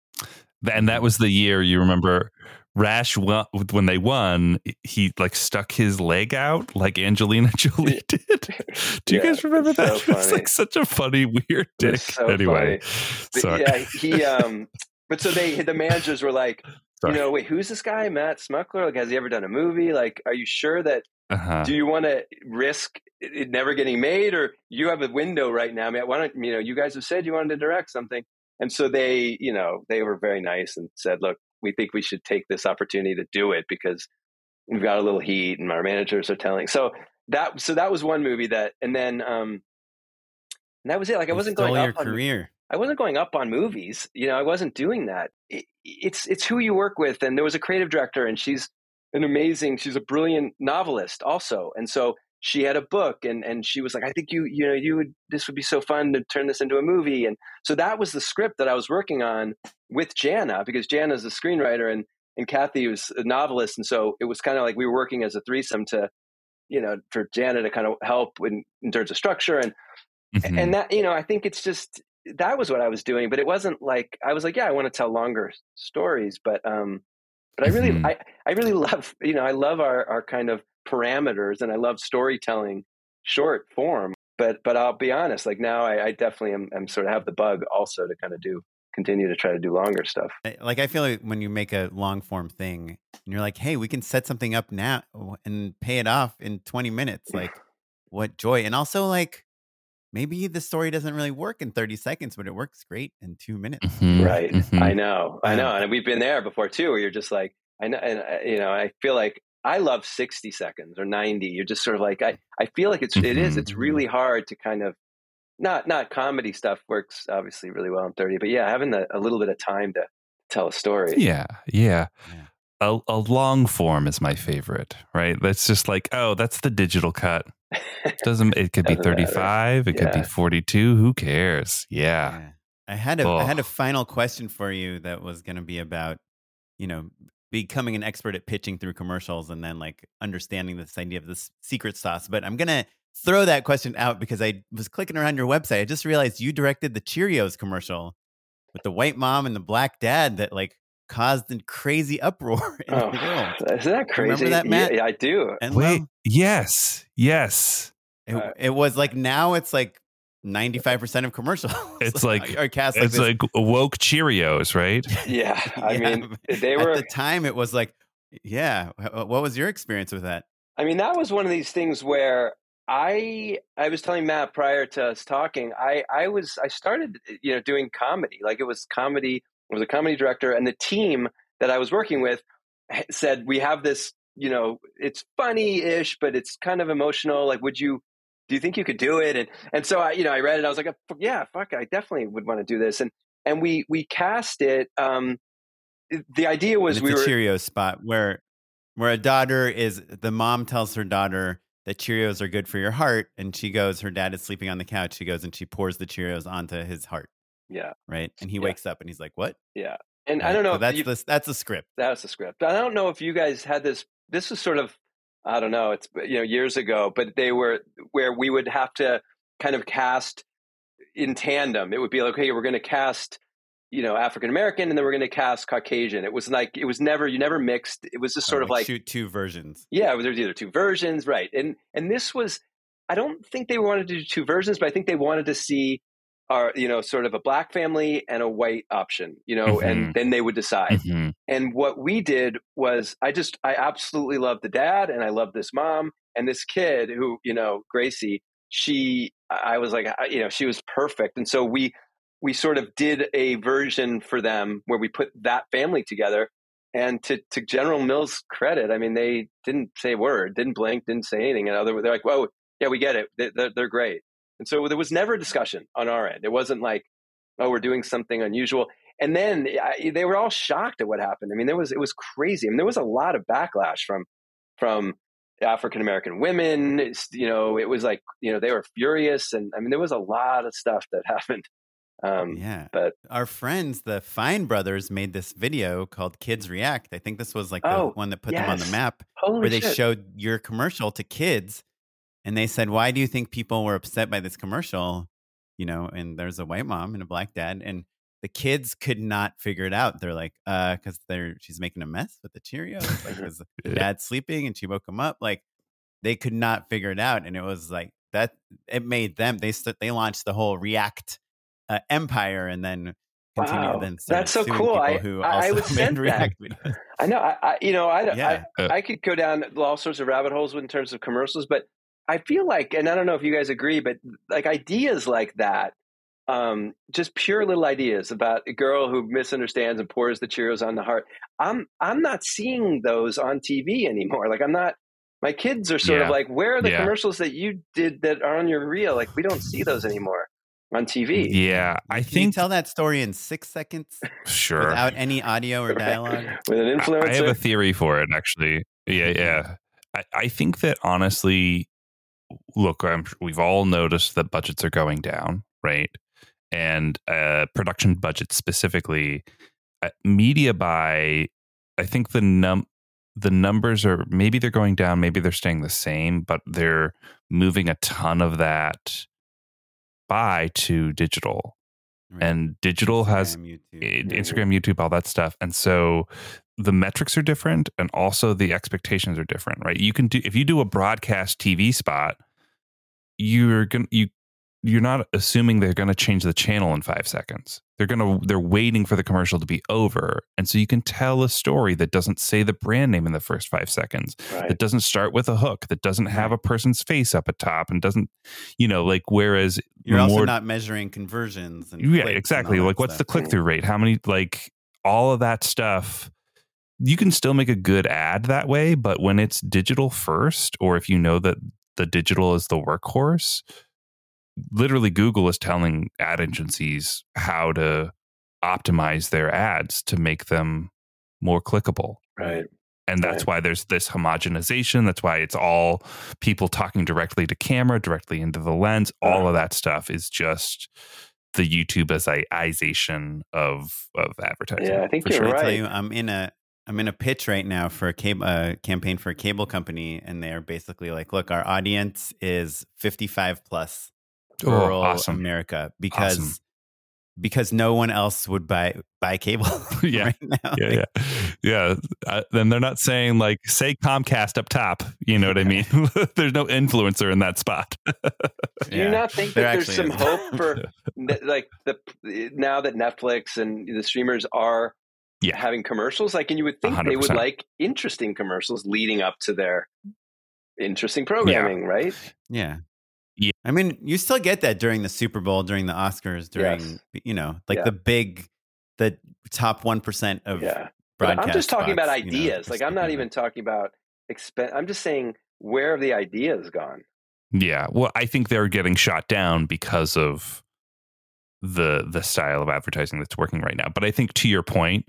And that was the year, you remember, Rash, won, when they won, he like stuck his leg out like Angelina Jolie did. Do you Yeah, guys remember it's that? so It's funny. like such a funny, weird dick. It's so Anyway, But sorry. yeah, he, um, but so they, the managers were like, Sorry. you know, wait, who's this guy, Matt Smuckler? Like, has he ever done a movie? Like, are you sure that, Uh-huh. do you want to risk it never getting made, or you have a window right now? I mean, why don't, you know, you guys have said you wanted to direct something. And so they, you know, they were very nice and said, look, we think we should take this opportunity to do it because we've got a little heat and our managers are telling. So that, so that was one movie that, and then, um, and that was it. Like I wasn't Stole going your up on, career. I wasn't going up on movies. You know, I wasn't doing that. It, it's, it's who you work with. And there was a creative director and she's an amazing, she's a brilliant novelist also. And so she had a book and, and she was like, I think you, you know, you would, this would be so fun to turn this into a movie. And so that was the script that I was working on with Jana, because Jana's a screenwriter and, and Kathy was a novelist. And so it was kind of like we were working as a threesome to, you know, for Jana to kind of help in, in terms of structure. And, Mm-hmm. and that, you know, I think it's just, that was what I was doing, but it wasn't like, I was like, yeah, I want to tell longer stories, but, um, but I really, Mhm. I, I really love, you know, I love our, our kind of parameters and I love storytelling short form, but, but I'll be honest, like now I, I definitely am, am sort of have the bug also to kind of do, continue to try to do longer stuff. Like I feel like when you make a long form thing and you're like, hey, we can set something up now and pay it off in twenty minutes. Like what joy. And also like, maybe the story doesn't really work in thirty seconds, but it works great in two minutes. Mhm. Right. Mhm. I know. I know. Um, And we've been there before too, where you're just like, I know. And, uh, you know, I feel like I love sixty seconds or ninety. You're just sort of like, I, I feel like it's, it is, Mhm. it's really hard to kind of not, not comedy stuff works obviously really well in thirty, but yeah, having a, a little bit of time to tell a story. Yeah, yeah. Yeah. A, a long form is my favorite, right? That's just like, oh, that's the digital cut. Doesn't it could be Doesn't matter. thirty-five, it could be Yeah. forty-two, who cares? Yeah. Yeah. I had a I had a Ugh. final question for you that was going to be about, you know, becoming an expert at pitching through commercials and then like understanding this idea of this secret sauce. But I'm going to throw that question out because I was clicking around your website. I just realized you directed the Cheerios commercial with the white mom and the black dad that like caused a crazy uproar in Oh, the world. isn't that crazy? Remember that, Matt? Yeah, yeah, I do. And Wait, well, yes, yes. it, Uh, it was like now it's like ninety-five percent of commercials. It's like, are cast it's like, like woke Cheerios, right? Yeah. I yeah, mean, they were at the time it was like, yeah. What was your experience with that? I mean, that was one of these things where I I was telling Matt prior to us talking, I, I was I started, you know, doing comedy. Like it was comedy, I was a comedy director, and the team that I was working with said, we have this, you know, it's funny-ish, but it's kind of emotional. Like, would you do you think you could do it? And and so I, you know, I read it, I was like, yeah, fuck, I definitely would want to do this. And and we we cast it. Um the idea was and it's we a were Cheerios spot where where a daughter is the mom tells her daughter that Cheerios are good for your heart, and she goes, her dad is sleeping on the couch. She goes and she pours the Cheerios onto his heart. Yeah. Right. And he yeah. wakes up and he's like, what? Yeah. And right. I don't know. So if that's you, the that's the script. That's the script. I don't know if you guys had this. This was sort of, I don't know. It's, you know, years ago, but they were where we would have to kind of cast in tandem. It would be like, okay, we're going to cast, you know, African American, and then we're going to cast Caucasian. It was like, it was never, you never mixed. It was just sort oh, of like, shoot two versions. Yeah, it was, there's either two versions, right? And and this was, I don't think they wanted to do two versions, but I think they wanted to see our, you know, sort of a black family and a white option, you know, Mm-hmm. and then they would decide. Mm-hmm. And what we did was, I just, I absolutely loved the dad, and I loved this mom, and this kid who, you know, Gracie. She, I was like, you know, she was perfect, and so we. We sort of did a version for them where we put that family together. And to, to General Mills' credit, I mean, they didn't say a word, didn't blink, didn't say anything. And other, they're like, "Whoa, yeah, we get it. They're, they're great." And so there was never a discussion on our end. It wasn't like, "Oh, we're doing something unusual." And then I, they were all shocked at what happened. I mean, there was it was crazy. I mean, there was a lot of backlash from from African American women. It's, you know, it was like, you know, they were furious, and I mean, there was a lot of stuff that happened. Um, yeah, but our friends, the Fine brothers, made this video called Kids React. I think this was like the oh, one that put yes. them on the map, Holy where they shit. showed your commercial to kids. And they said, why do you think people were upset by this commercial? You know, and there's a white mom and a black dad. And the kids could not figure it out. They're like, uh, because they're she's making a mess with the Cheerios. Like, because the dad's sleeping and she woke him up. Like, they could not figure it out. And it was like that. It made them, they st- they launched the whole React Uh, empire, and then continue. Wow. Then that's so cool. I, who I, also I would send that. Videos. I know. I, I you know I, yeah. I I could go down all sorts of rabbit holes in terms of commercials, but I feel like, and I don't know if you guys agree, but like ideas like that, um, just pure little ideas about a girl who misunderstands and pours the Cheerios on the heart. I'm I'm not seeing those on T V anymore. Like I'm not. My kids are sort yeah. of like, where are the yeah. commercials that you did that are on your reel? Like we don't see those anymore on T V. Yeah, I Can think you tell that story in six seconds, sure, without any audio or dialogue, with an influencer. I have a theory for it, actually. Yeah, yeah. I, I think that honestly, look, I'm, we've all noticed that budgets are going down, right? And uh, production budgets specifically, uh, media buy. I think the num the numbers are maybe they're going down, maybe they're staying the same, but they're moving a ton of that buy to digital. Right. And digital Instagram, has YouTube. Instagram, YouTube, all that stuff. And so the metrics are different, and also the expectations are different, right? You can do, if you do a broadcast T V spot, you're going you you're not assuming they're going to change the channel in five seconds. They're going to they're waiting for the commercial to be over. And so you can tell a story that doesn't say the brand name in the first five seconds. Right. That doesn't start with a hook, that doesn't have a person's face up at top, and doesn't, you know, like, whereas you're more, also not measuring conversions. And yeah, exactly. Like, what's stuff. the click-through rate? How many, like, all of that stuff. You can still make a good ad that way, but when it's digital first, or if you know that the digital is the workhorse, literally Google is telling ad agencies how to optimize their ads to make them more clickable. Right. And that's right. why there's this homogenization. That's why it's all people talking directly to camera, directly into the lens. All uh-huh. of that stuff is just the YouTubeization of of advertising. Yeah, I think for you're sure. right. I tell you, I'm in a I'm in a pitch right now for a cable uh, campaign for a cable company, and they're basically like, look, our audience is fifty-five plus. Rural oh, awesome. America, because awesome. because no one else would buy buy cable yeah. right now. Yeah, like, yeah. Yeah. Uh, then they're not saying like, say Comcast up top. You know what I mean? There's no influencer in that spot. Do you Yeah. not think There that there's actually some is. hope for ne- like the now that Netflix and the streamers are Yeah. having commercials? Like, and you would think one hundred they would percent. like interesting commercials leading up to their interesting programming, right? Yeah. Yeah. I mean, you still get that during the Super Bowl, during the Oscars, during, Yes. you know, like Yeah. the big, the top one percent of Yeah. But broadcast I'm just talking about spots, you know, ideas. are like, I'm not speaking even of- talking about expense. I'm just saying, where have the ideas gone? Yeah. Well, I think they're getting shot down because of the the style of advertising that's working right now. But I think to your point,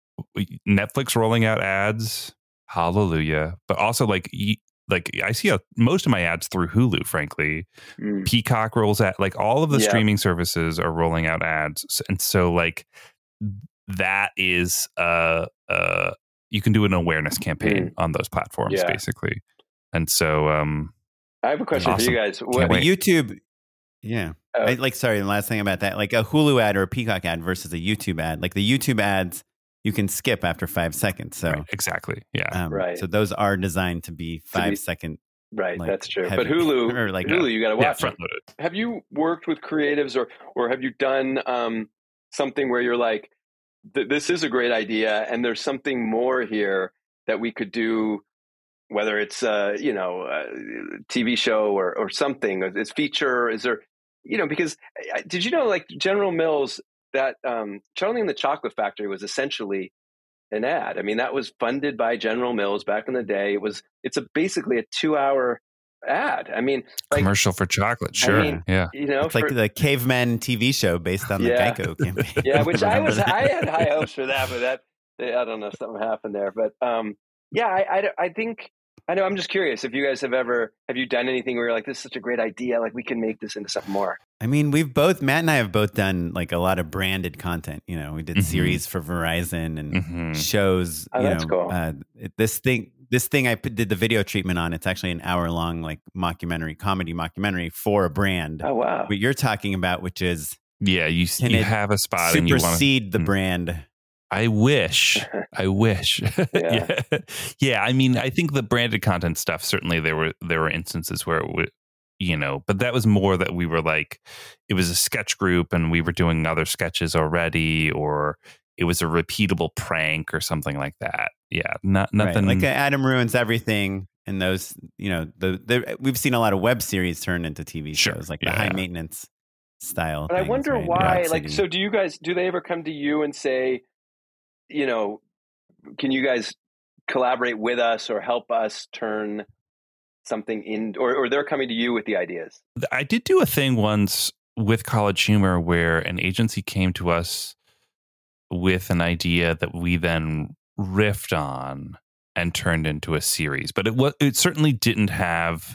Netflix rolling out ads, hallelujah. But also like y- like I see a, most of my ads through Hulu, frankly. Mm. Peacock rolls out, like all of the Yeah. streaming services are rolling out ads. And so like that is uh uh you can do an awareness campaign on those platforms Yeah. basically. And so um I have a question Awesome. for you guys. Can't What, wait. But YouTube, yeah. uh, I, like, sorry, the last thing about that, like a Hulu ad or a Peacock ad versus a YouTube ad. Like the YouTube ads, you can skip after five seconds. So, right, exactly. Yeah. um, Right. so those are designed to be five be- second. right, like, that's true. heavy. But Hulu, Or like Hulu, a- you got to Yeah, watch. front it. loaded. Have you worked with creatives, or or have you done um, something where you're like, th- this is a great idea, and there's something more here that we could do, whether it's uh, you know a T V show or or something, or it's feature. Is there, you know, because uh, did you know like General Mills, that um, Charlie and the Chocolate Factory was essentially an ad. I mean, that was funded by General Mills back in the day. It was it's a basically a two hour ad. I mean, like, Commercial for chocolate. Sure. mean, yeah. you know, It's like for- the Cavemen T V show based on the Yeah. Geico campaign. yeah, which I Remember was, that? I had high hopes for that, but that, I don't know, something happened there. But um, yeah, I, I, I think, I know, I'm just curious if you guys have ever, have you done anything where you're like, this is such a great idea, like we can make this into something more? I mean, we've both, Matt and I have both done like a lot of branded content. You know, we did Mhm. series for Verizon and Mhm. shows. Oh, you that's know, cool. uh, it- this thing, this thing I put- did the video treatment on. It's actually an hour long, like mockumentary, comedy mockumentary for a brand. Oh, wow. What you're talking about, which is Yeah. You, Can you it have a spot and you want to. supersede the Mm. brand. I wish. I wish. Yeah. yeah. Yeah. I mean, I think the branded content stuff, certainly there were there were instances where it would, you know, but that was more that we were like, it was a sketch group and we were doing other sketches already, or it was a repeatable prank or something like that. Yeah. Not Right. nothing Like uh, Adam Ruins Everything. And those, you know, the, the we've seen a lot of web series turn into T V Sure. shows, like the Yeah. high maintenance style. But I things, wonder right? why, Broad like, City. so do you guys, do they ever come to you and say, you know, can you guys collaborate with us or help us turn something in, or, or they're coming to you with the ideas? I did do a thing once with College Humor where an agency came to us with an idea that we then riffed on and turned into a series. But it was it certainly didn't have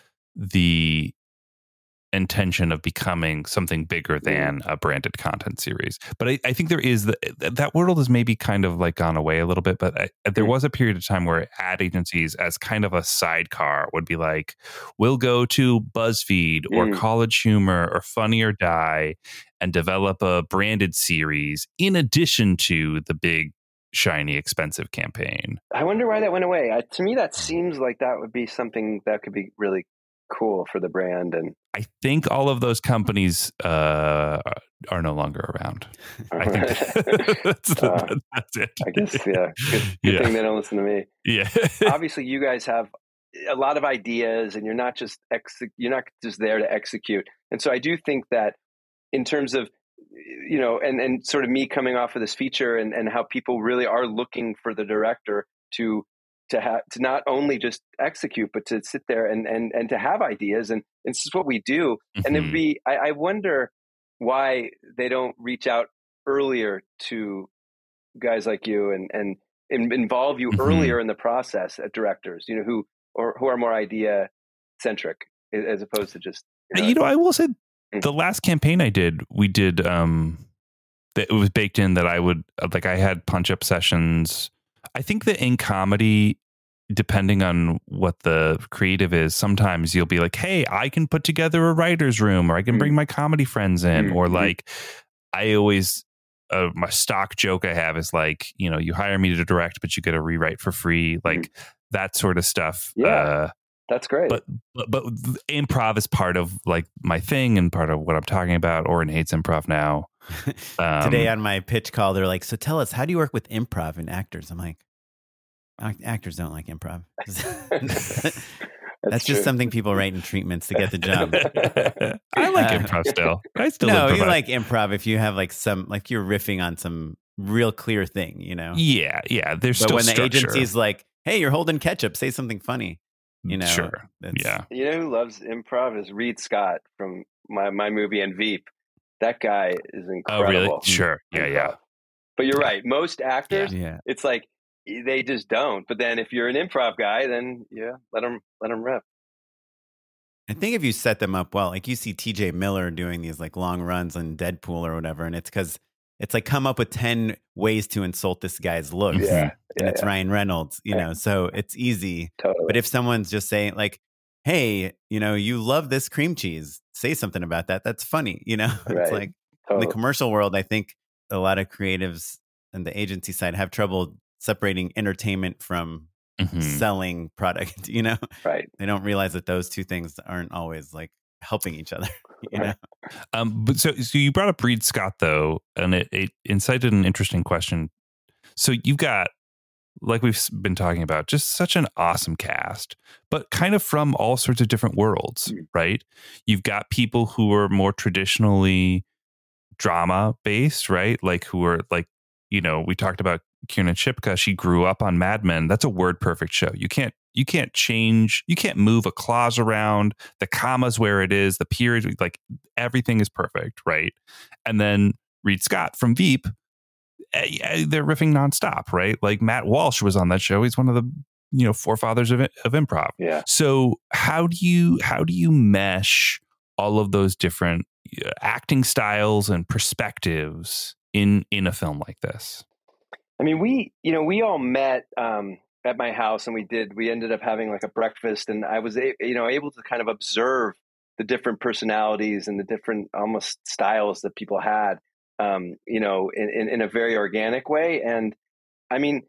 the intention of becoming something bigger than a branded content series. But I, I think there is the, that world has maybe kind of like gone away a little bit. But I, there was a period of time where ad agencies, as kind of a sidecar, would be like, we'll go to BuzzFeed or Mm. College Humor or Funny or Die and develop a branded series in addition to the big, shiny, expensive campaign. I wonder why that went away. I, to me, that seems like that would be something that could be really cool for the brand. And I think all of those companies uh, are no longer around. I think that's, the, Uh, that's it. I guess, yeah, good, good Yeah. thing they don't listen to me. Yeah. Obviously, you guys have a lot of ideas, and you're not just ex- you're not just there to execute. And so, I do think that in terms of, you know, and and sort of me coming off of this feature, and and how people really are looking for the director to to have to not only just execute, but to sit there and and and to have ideas, and, and this is what we do. And it'd Mhm. be, I, I wonder why they don't reach out earlier to guys like you and and, and involve you Mhm. earlier in the process at directors, you know, who or who are more idea centric as opposed to just, you know, You know, I will say Mm. the last campaign I did, we did, um, that it was baked in that I would, like, I had punch up sessions. I think that in comedy, depending on what the creative is, sometimes you'll be like, hey, I can put together a writer's room, or I can Mm. bring my comedy friends in, Mm, or mhm. like, I always uh, my stock joke I have is like, you know, you hire me to direct, but you get a rewrite for free, like mm-hmm. that sort of stuff. Yeah, uh, that's great. But, but but improv is part of like my thing and part of what I'm talking about. Oren hates improv now. Um, Today on my pitch call, they're like, "So tell us, how do you work with improv and actors?" I'm like, "Actors don't like improv." That's, That's just something people write in treatments to get the job. I like uh, improv still. I still no, improvise. You like improv if you have like some, like you're riffing on some real clear thing, you know? Yeah, yeah. There's but still when structure. the agency's like, "Hey, you're holding ketchup, say something funny," you know? Sure. Yeah. You know who loves improv is Reed Scott from my, my movie and Veep. That guy is incredible. Oh, really? Sure. Yeah, improv. yeah. But you're right. Most actors, yeah. it's like, they just don't. But then if you're an improv guy, then yeah, let them let them rip. I think if you set them up well, like you see T J Miller doing these like long runs on Deadpool or whatever, and it's because it's like come up with ten ways to insult this guy's looks, yeah, and yeah, it's yeah. Ryan Reynolds, you know, so it's easy. Totally. But if someone's just saying like, "Hey, you know, you love this cream cheese," say something about that. That's funny, you know. Right. It's like totally. In the commercial world, I think a lot of creatives and the agency side have trouble separating entertainment from mm-hmm. selling product, you know? Right. They don't realize that those two things aren't always like helping each other, you right. know? Um, but so, so you brought up Reed Scott though, and it, it incited an interesting question. So you've got, like we've been talking about, just such an awesome cast, but kind of from all sorts of different worlds, mm-hmm. right? You've got people who are more traditionally drama based, right? Like who are like, you know, we talked about Kiernan Shipka. She grew up on Mad Men. That's a word perfect show. You can't you can't change. You can't move a clause around. The commas where it is. The period. Like everything is perfect, right? And then Reed Scott from Veep. They're riffing nonstop, right? Like Matt Walsh was on that show. He's one of the you know forefathers of of improv. Yeah. So how do you how do you mesh all of those different acting styles and perspectives in in a film like this? I mean, we, you know, we all met um, at my house, and we did, we ended up having like a breakfast, and I was, a, you know, able to kind of observe the different personalities and the different almost styles that people had, um, you know, in, in, in a very organic way. And I mean,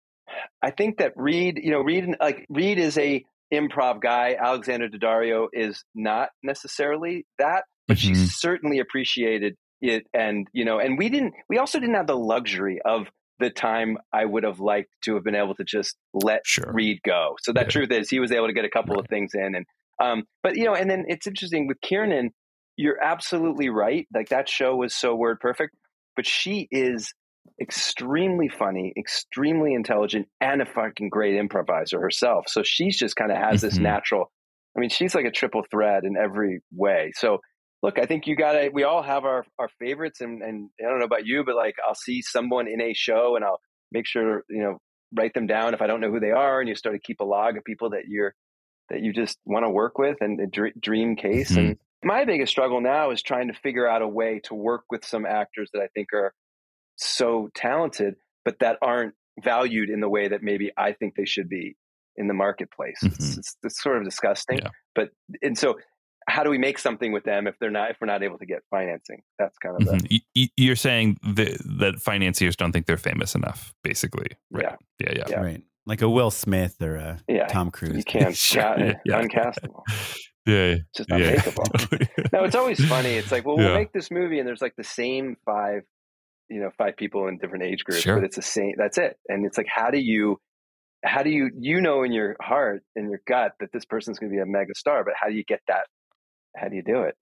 I think that Reed, you know, Reed, like Reed is a improv guy. Alexander Daddario is not necessarily that, but mm-hmm. she certainly appreciated it. And, you know, and we didn't, we also didn't have the luxury of the time I would have liked to have been able to just let sure. Reed go. So that yeah. truth is he was able to get a couple right. of things in. And, um, but you know, and then it's interesting with Kiernan, you're absolutely right. Like that show was so word perfect, but she is extremely funny, extremely intelligent, and a fucking great improviser herself. So she's just kind of has this mm-hmm. natural, I mean, she's like a triple threat in every way. So look, I think you gotta, we all have our, our favorites, and, and I don't know about you, but like I'll see someone in a show and I'll make sure, you know, write them down if I don't know who they are, and you start to keep a log of people that you're, that you just want to work with and a dream case. Mm-hmm. And my biggest struggle now is trying to figure out a way to work with some actors that I think are so talented, but that aren't valued in the way that maybe I think they should be in the marketplace. Mm-hmm. It's, it's, it's sort of disgusting, yeah. but, and so how do we make something with them if they're not, if we're not able to get financing? That's kind of mm-hmm. the, you're saying that, that financiers don't think they're famous enough, basically. Right. Yeah. Yeah. Yeah. yeah. Right. Like a Will Smith or a yeah. Tom Cruise. You can't, sure. yeah, yeah. uncastable. Yeah. It's just unmakeable. Yeah. No, it's always funny. It's like, well, yeah. we'll make this movie and there's like the same five, you know, five people in different age groups, sure. but it's the same, that's it. And it's like, how do you, how do you, you know, in your heart, in your gut that this person's going to be a mega star, but how do you get that? How do you do it?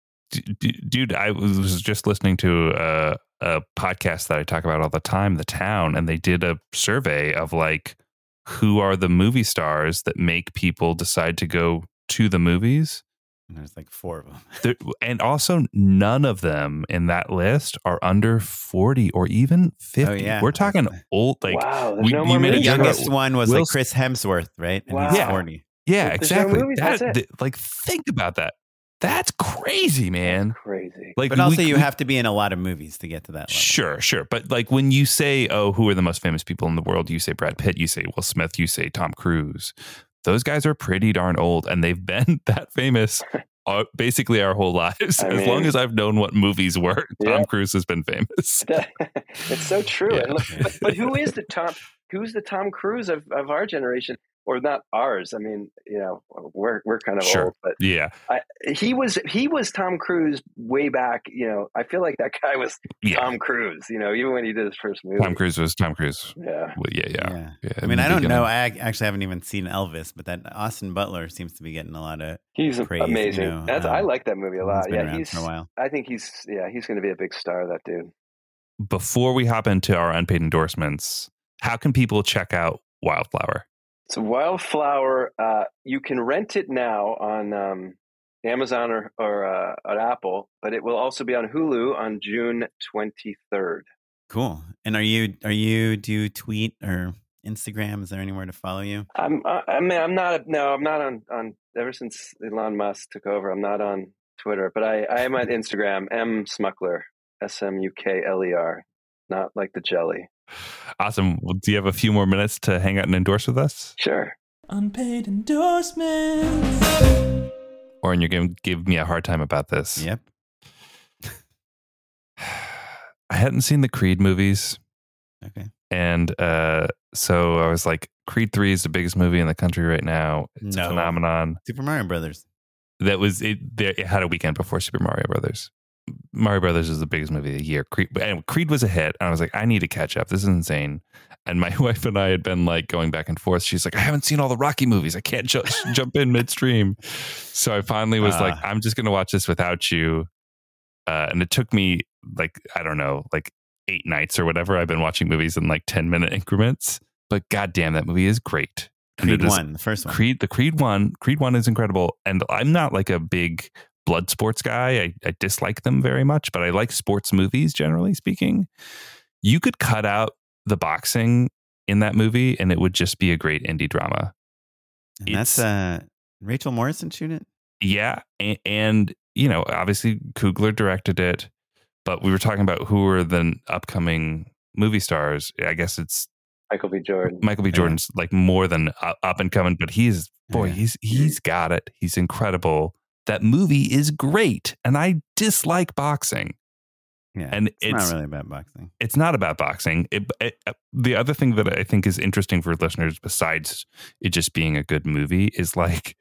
Dude, I was just listening to a, a podcast that I talk about all the time, The Town, and they did a survey of like, who are the movie stars that make people decide to go to the movies? And there's like four of them. There, and also none of them in that list are under forty or even fifty. Oh, yeah. We're talking old, like, wow, we, no we made the a youngest one was Will, like Chris Hemsworth, right? And wow. he's Yeah. forty. Yeah, There's exactly. no movies, that, that's th- like, think about that. That's crazy, man. That's crazy. Like, but also we, you we, have to be in a lot of movies to get to that level. Sure, sure. But like when you say, oh, who are the most famous people in the world? You say Brad Pitt, you say Will Smith, you say Tom Cruise. Those guys are pretty darn old, and they've been that famous our, basically our whole lives. I as mean, long as I've known what movies were, yeah. Tom Cruise has been famous. It's so true. Yeah. And look, but, but who is the Tom? Who's the Tom Cruise of, of our generation? Or not ours. I mean, you know, we're we're kind of Sure. old, but yeah, I, he was he was Tom Cruise way back. You know, I feel like that guy was yeah. Tom Cruise. You know, even when he did his first movie. Tom Cruise was Tom Cruise. Yeah, well, yeah, yeah, Yeah. yeah. I mean, I don't know. I ac- actually haven't even seen Elvis, but that Austin Butler seems to be getting a lot of he's praise, amazing. you know, That's um, I like that movie a lot. he's been Yeah, around he's. for a while. I think he's. Yeah, he's going to be a big star. That dude. Before we hop into our unpaid endorsements, how can people check out Wildflower? So Wildflower, uh, you can rent it now on um, Amazon or, or uh, on Apple, but it will also be on Hulu on June twenty-third. Cool. And are you are you do you tweet or Instagram? Is there anywhere to follow you? I'm I, I mean I'm not no I'm not on, on ever since Elon Musk took over. I'm not on Twitter, but I, I am on Instagram. M Smuckler, S M U K L E R, not like the jelly. Awesome. Well, do you have a few more minutes to hang out and endorse with us? Sure. Unpaid endorsements. Oren, you're going to give me a hard time about this. Yep. I hadn't seen the Creed movies. Okay. And uh, so I was like, Creed three is the biggest movie in the country right now. It's No. a phenomenon. Super Mario Brothers. That was it. It had a weekend before Super Mario Brothers. Mario Brothers is the biggest movie of the year. Creed, anyway, Creed was a hit. And I was like, I need to catch up. This is insane. And my wife and I had been like going back and forth. She's like, I haven't seen all the Rocky movies. I can't just jump in midstream. So I finally was uh, like, I'm just going to watch this without you. Uh, and it took me like, I don't know, like eight nights or whatever. I've been watching movies in like ten minute increments. But goddamn, that movie is great. And Creed it is, one, the first one. Creed, the Creed one, Creed one is incredible. And I'm not like a big blood sports guy. I, I dislike them very much, but I like sports movies, generally speaking. You could cut out the boxing in that movie and it would just be a great indie drama. And that's uh, Rachel Morrison shoot it? Yeah. And, and, you know, obviously Coogler directed it, but we were talking about who are the upcoming movie stars. I guess it's Michael B. Jordan. Michael B. Jordan's yeah. like more than up and coming, but he's, boy, yeah. he's he's got it. He's incredible. That movie is great. And I dislike boxing. Yeah, and it's, it's not really about boxing. It's not about boxing. It, it, the other thing that I think is interesting for listeners, besides it just being a good movie, is like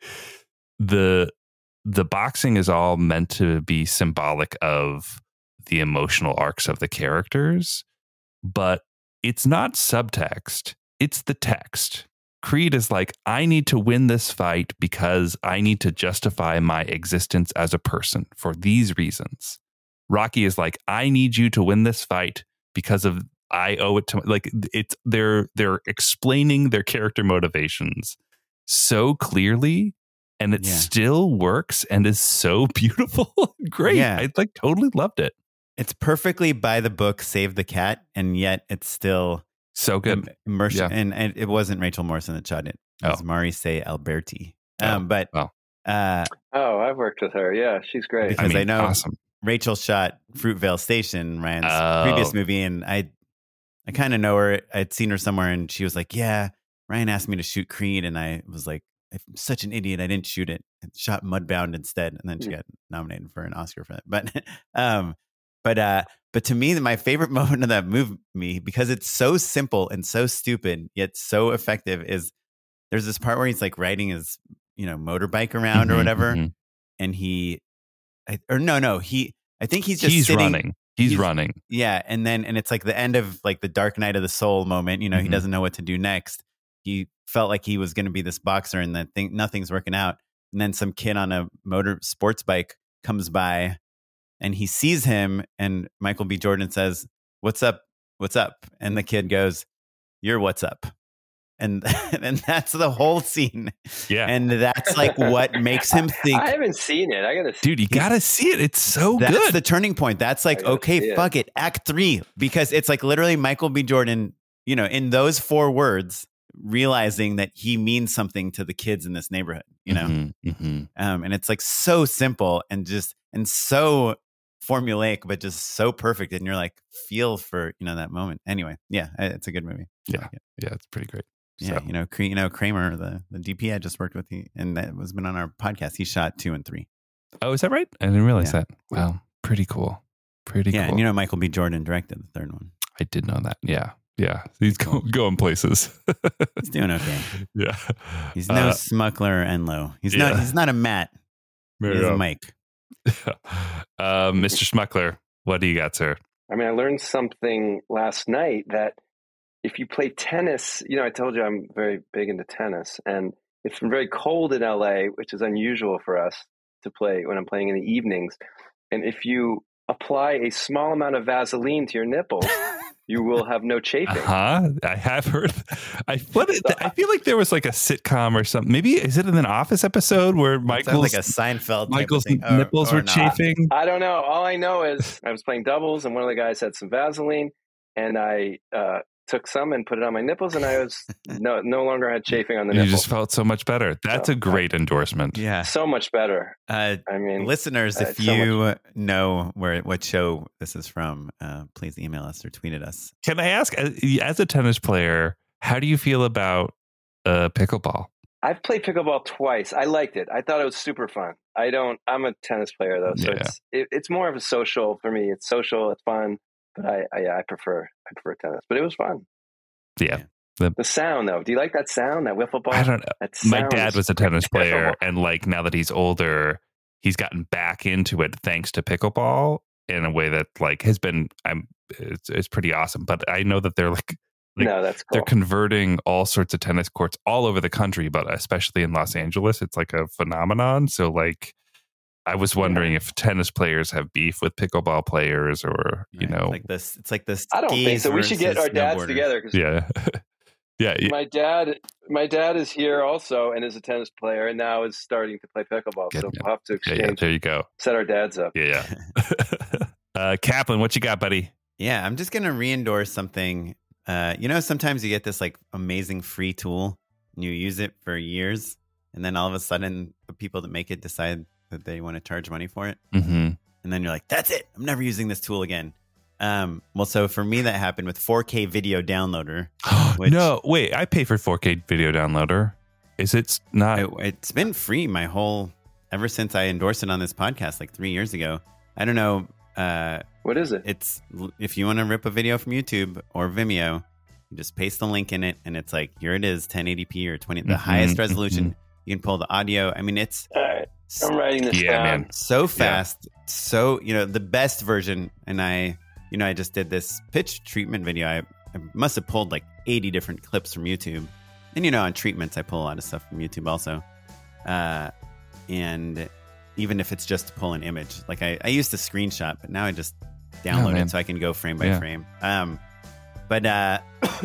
the the boxing is all meant to be symbolic of the emotional arcs of the characters, but it's not subtext. It's the text. Creed is like, I need to win this fight because I need to justify my existence as a person for these reasons. Rocky is like, I need you to win this fight because of I owe it to like it's they're they're explaining their character motivations so clearly, and it yeah. still works and is so beautiful. Great. Yeah. I like totally loved it. It's perfectly by the book, Save the Cat, and yet it's still so good. Immersion, yeah. and, and it wasn't Rachel Morrison that shot it. It was oh. Marise Alberti. Oh. Um, but oh. Uh, oh, I've worked with her. Yeah, she's great. Because I, mean, I know awesome. Rachel shot Fruitvale Station, Ryan's oh. previous movie, and I I kind of know her. I'd seen her somewhere, and she was like, yeah, Ryan asked me to shoot Creed, and I was like, I'm such an idiot. I didn't shoot it. I shot Mudbound instead, and then she got nominated for an Oscar for that. But um, but uh, but to me, my favorite moment of that movie, because it's so simple and so stupid, yet so effective, is there's this part where he's like riding his, you know, motorbike around mm-hmm, or whatever. Mm-hmm. And he, I, or no, no, he, I think he's just he's sitting, running. He's, he's running. Yeah. And then, and it's like the end of like the Dark Night of the Soul moment, you know, mm-hmm. he doesn't know what to do next. He felt like he was going to be this boxer and that thing, nothing's working out. And then some kid on a motor sports bike comes by and he sees him, and Michael B. Jordan says, "What's up? What's up?" And the kid goes, "You're what's up." And and that's the whole scene. Yeah. And that's like what makes him think. I haven't seen it. I gotta see Dude, you gotta see it. It's so that's good. That's the turning point. That's like, okay, fuck it. Act three. Because it's like literally Michael B. Jordan, you know, in those four words, realizing that he means something to the kids in this neighborhood, you know? Mm-hmm, mm-hmm. Um, and it's like so simple and just and so formulaic, but just so perfect. And you're like, feel for, you know, that moment. Anyway, yeah, it's a good movie. Yeah. Like it. Yeah, it's pretty great. Yeah, so. you know, you know Kramer, the, the D P I just worked with, he, and that was been on our podcast. He shot two and three. Oh, is that right? I didn't realize Yeah. that. Wow. Pretty cool. Pretty Yeah, cool. and you know Michael B. Jordan directed the third one. I did know that. Yeah. Yeah. He's go, going places. He's doing okay. Yeah. He's no Uh, Smuckler or Enlow. He's yeah. not. He's not a Matt. There He's you a go. Mike. uh, Mister Schmuckler, what do you got, sir? I mean, I learned something last night that if you play tennis, you know, I told you I'm very big into tennis, and it's been very cold in L A, which is unusual for us to play when I'm playing in the evenings. And if you apply a small amount of Vaseline to your nipples, you will have no chafing. Huh? I have heard. I what, I feel like there was like a sitcom or something. Maybe is it in an Office episode where Sounds Michael's like a Seinfeld. type of Michael's thing. Or- nipples or were not. chafing? I don't know. All I know is I was playing doubles, and one of the guys had some Vaseline, and I uh, took some and put it on my nipples, and I was no no longer had chafing on the You nipples. just felt so much better. That's So, a great endorsement. Yeah. So much better. Uh, I mean, listeners, uh, if so you know where what show this is from, uh, please email us or tweet at us. Can I ask, as as a tennis player, how do you feel about uh, pickleball? I've played pickleball twice. I liked it. I thought it was super fun. I don't. I'm a tennis player though, so Yeah. it's it, it's more of a social for me. It's social. It's fun. But I, I yeah, I prefer I prefer tennis. But it was fun. Yeah. The sound though. Do you like that sound? That wiffle ball. I don't know. That My sound dad is was a tennis player, terrible. and like now that he's older, he's gotten back into it thanks to pickleball in a way that like has been I'm it's, it's pretty awesome. But I know that they're like, like No, that's cool. they're converting all sorts of tennis courts all over the country, but especially in Los Angeles, it's like a phenomenon. So like I was wondering if tennis players have beef with pickleball players, or you Right? know, It's like this. It's like this. I don't think so. We should get our dads snowboarders. together because yeah, yeah, yeah. my dad, my dad is here also and is a tennis player and now is starting to play pickleball. Good So man. we'll have to Yeah, exchange, yeah, there you go. set our dads up. Yeah, yeah. uh, Kaplan, what you got, buddy? Yeah, I'm just gonna re-endorse something. Uh, you know, sometimes you get this like amazing free tool and you use it for years, and then all of a sudden, the people that make it decide that they want to charge money for it, Mm-hmm. and then you're like, "That's it! I'm never using this tool again." Um, well, so for me, that happened with four K Video Downloader. Which- No, wait, I pay for four K video downloader. Is it not? It, it's been free my whole ever since I endorsed it on this podcast like three years ago. I don't know. Uh, What is it? it's if you want to rip a video from YouTube or Vimeo, you just paste the link in it, and it's like here it is, ten eighty p or twenty, the Mhm, highest resolution. You can pull the audio. I mean, it's All right. I'm writing this Yeah, down. man. so fast, so you know the best version. And I, you know, I just did this pitch treatment video. I, I must have pulled like eighty different clips from YouTube, and you know, on treatments, I pull a lot of stuff from YouTube also. Uh, and even if it's just to pull an image, like I, I used to screenshot, but now I just download man. it so I can go frame by Yeah. frame. Um, but uh,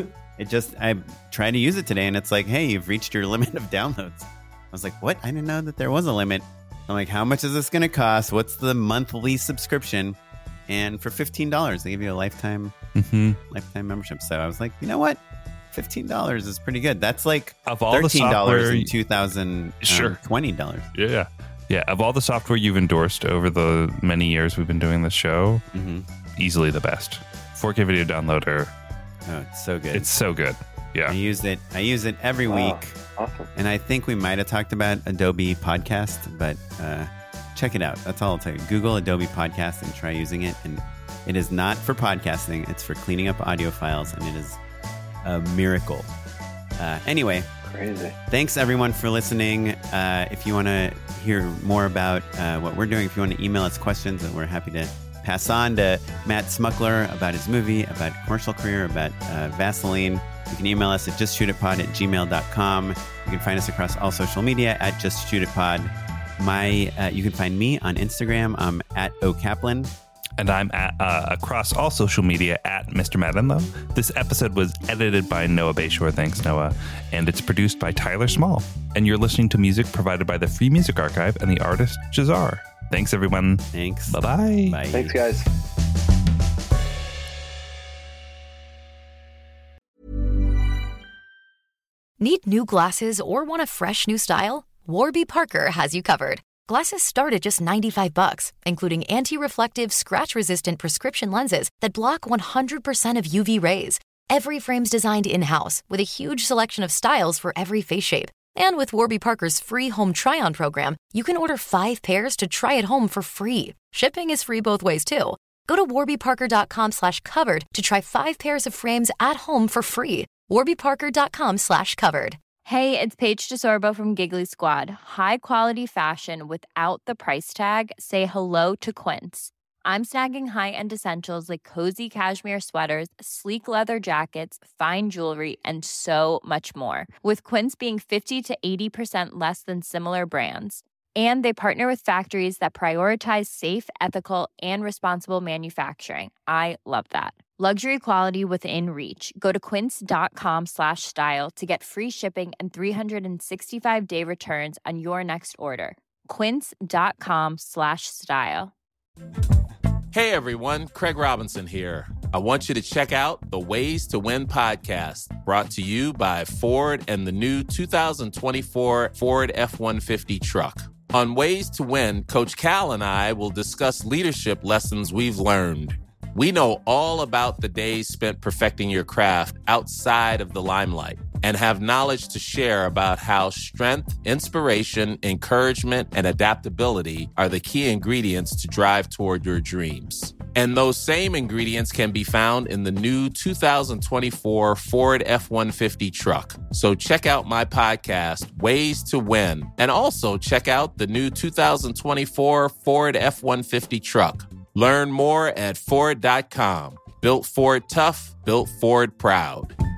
it just I tried to use it today, and it's like, hey, you've reached your limit of downloads. I was like, what? I didn't know that there was a limit. I'm like, how much is this going to cost? What's the monthly subscription? And for fifteen dollars, they give you a lifetime Mhm. lifetime membership. So I was like, you know what? fifteen dollars is pretty good. That's like Of all the thirteen dollars software, in two thousand Sure. twenty dollars. yeah, yeah. Of all the software you've endorsed over the many years we've been doing this show, Mm-hmm. easily the best. four K video downloader. Oh, it's so good. It's so good. I Yeah. use it. I use it every Wow. week. Awesome. And I think we might have talked about Adobe Podcast, but uh, check it out. That's all I'll tell you. Google Adobe Podcast and try using it. And it is not for podcasting, it's for cleaning up audio files, and it is a miracle. Uh, anyway, Crazy. thanks everyone for listening. Uh, if you want to hear more about uh, what we're doing, if you want to email us questions, and we're happy to pass on to Matt Smuckler about his movie, about commercial career, about uh, Vaseline, you can email us at justshootitpod at gmail dot com. You can find us across all social media at justshootitpod. My, uh, you can find me on Instagram. I'm at okaplan. And I'm at, uh, across all social media at Mister Maddenlow. This episode was edited by Noah Bayshore. Thanks, Noah. And it's produced by Tyler Small. And you're listening to music provided by the Free Music Archive and the artist Jazar. Thanks, everyone. Thanks. Bye-bye. Bye. Thanks, guys. Need new glasses or want a fresh new style? Warby Parker has you covered. Glasses start at just ninety-five bucks, including anti-reflective, scratch-resistant prescription lenses that block one hundred percent of U V rays. Every frame's designed in-house with a huge selection of styles for every face shape. And with Warby Parker's free home try-on program, you can order five pairs to try at home for free. Shipping is free both ways, too. Go to warbyparker.com slash covered to try five pairs of frames at home for free. warbyparker.com slash covered. Hey, it's Paige DeSorbo from Giggly Squad. High quality fashion without the price tag. Say hello to Quince. I'm snagging high-end essentials like cozy cashmere sweaters, sleek leather jackets, fine jewelry, and so much more. With Quince being fifty to eighty percent less than similar brands. And they partner with factories that prioritize safe, ethical, and responsible manufacturing. I love that. Luxury quality within reach. Go to quince.com slash style to get free shipping and three sixty-five day returns on your next order. Quince.com slash style. Hey everyone, Craig Robinson here. I want you to check out the Ways to Win podcast, brought to you by Ford and the new two thousand twenty-four Ford F one fifty truck. On Ways to Win, Coach Cal and I will discuss leadership lessons we've learned. We know all about the days spent perfecting your craft outside of the limelight and have knowledge to share about how strength, inspiration, encouragement, and adaptability are the key ingredients to drive toward your dreams. And those same ingredients can be found in the new two thousand twenty-four Ford F one fifty truck. So check out my podcast, Ways to Win, and also check out the new two thousand twenty-four Ford F one fifty truck. Learn more at Ford dot com. Built Ford tough, built Ford proud.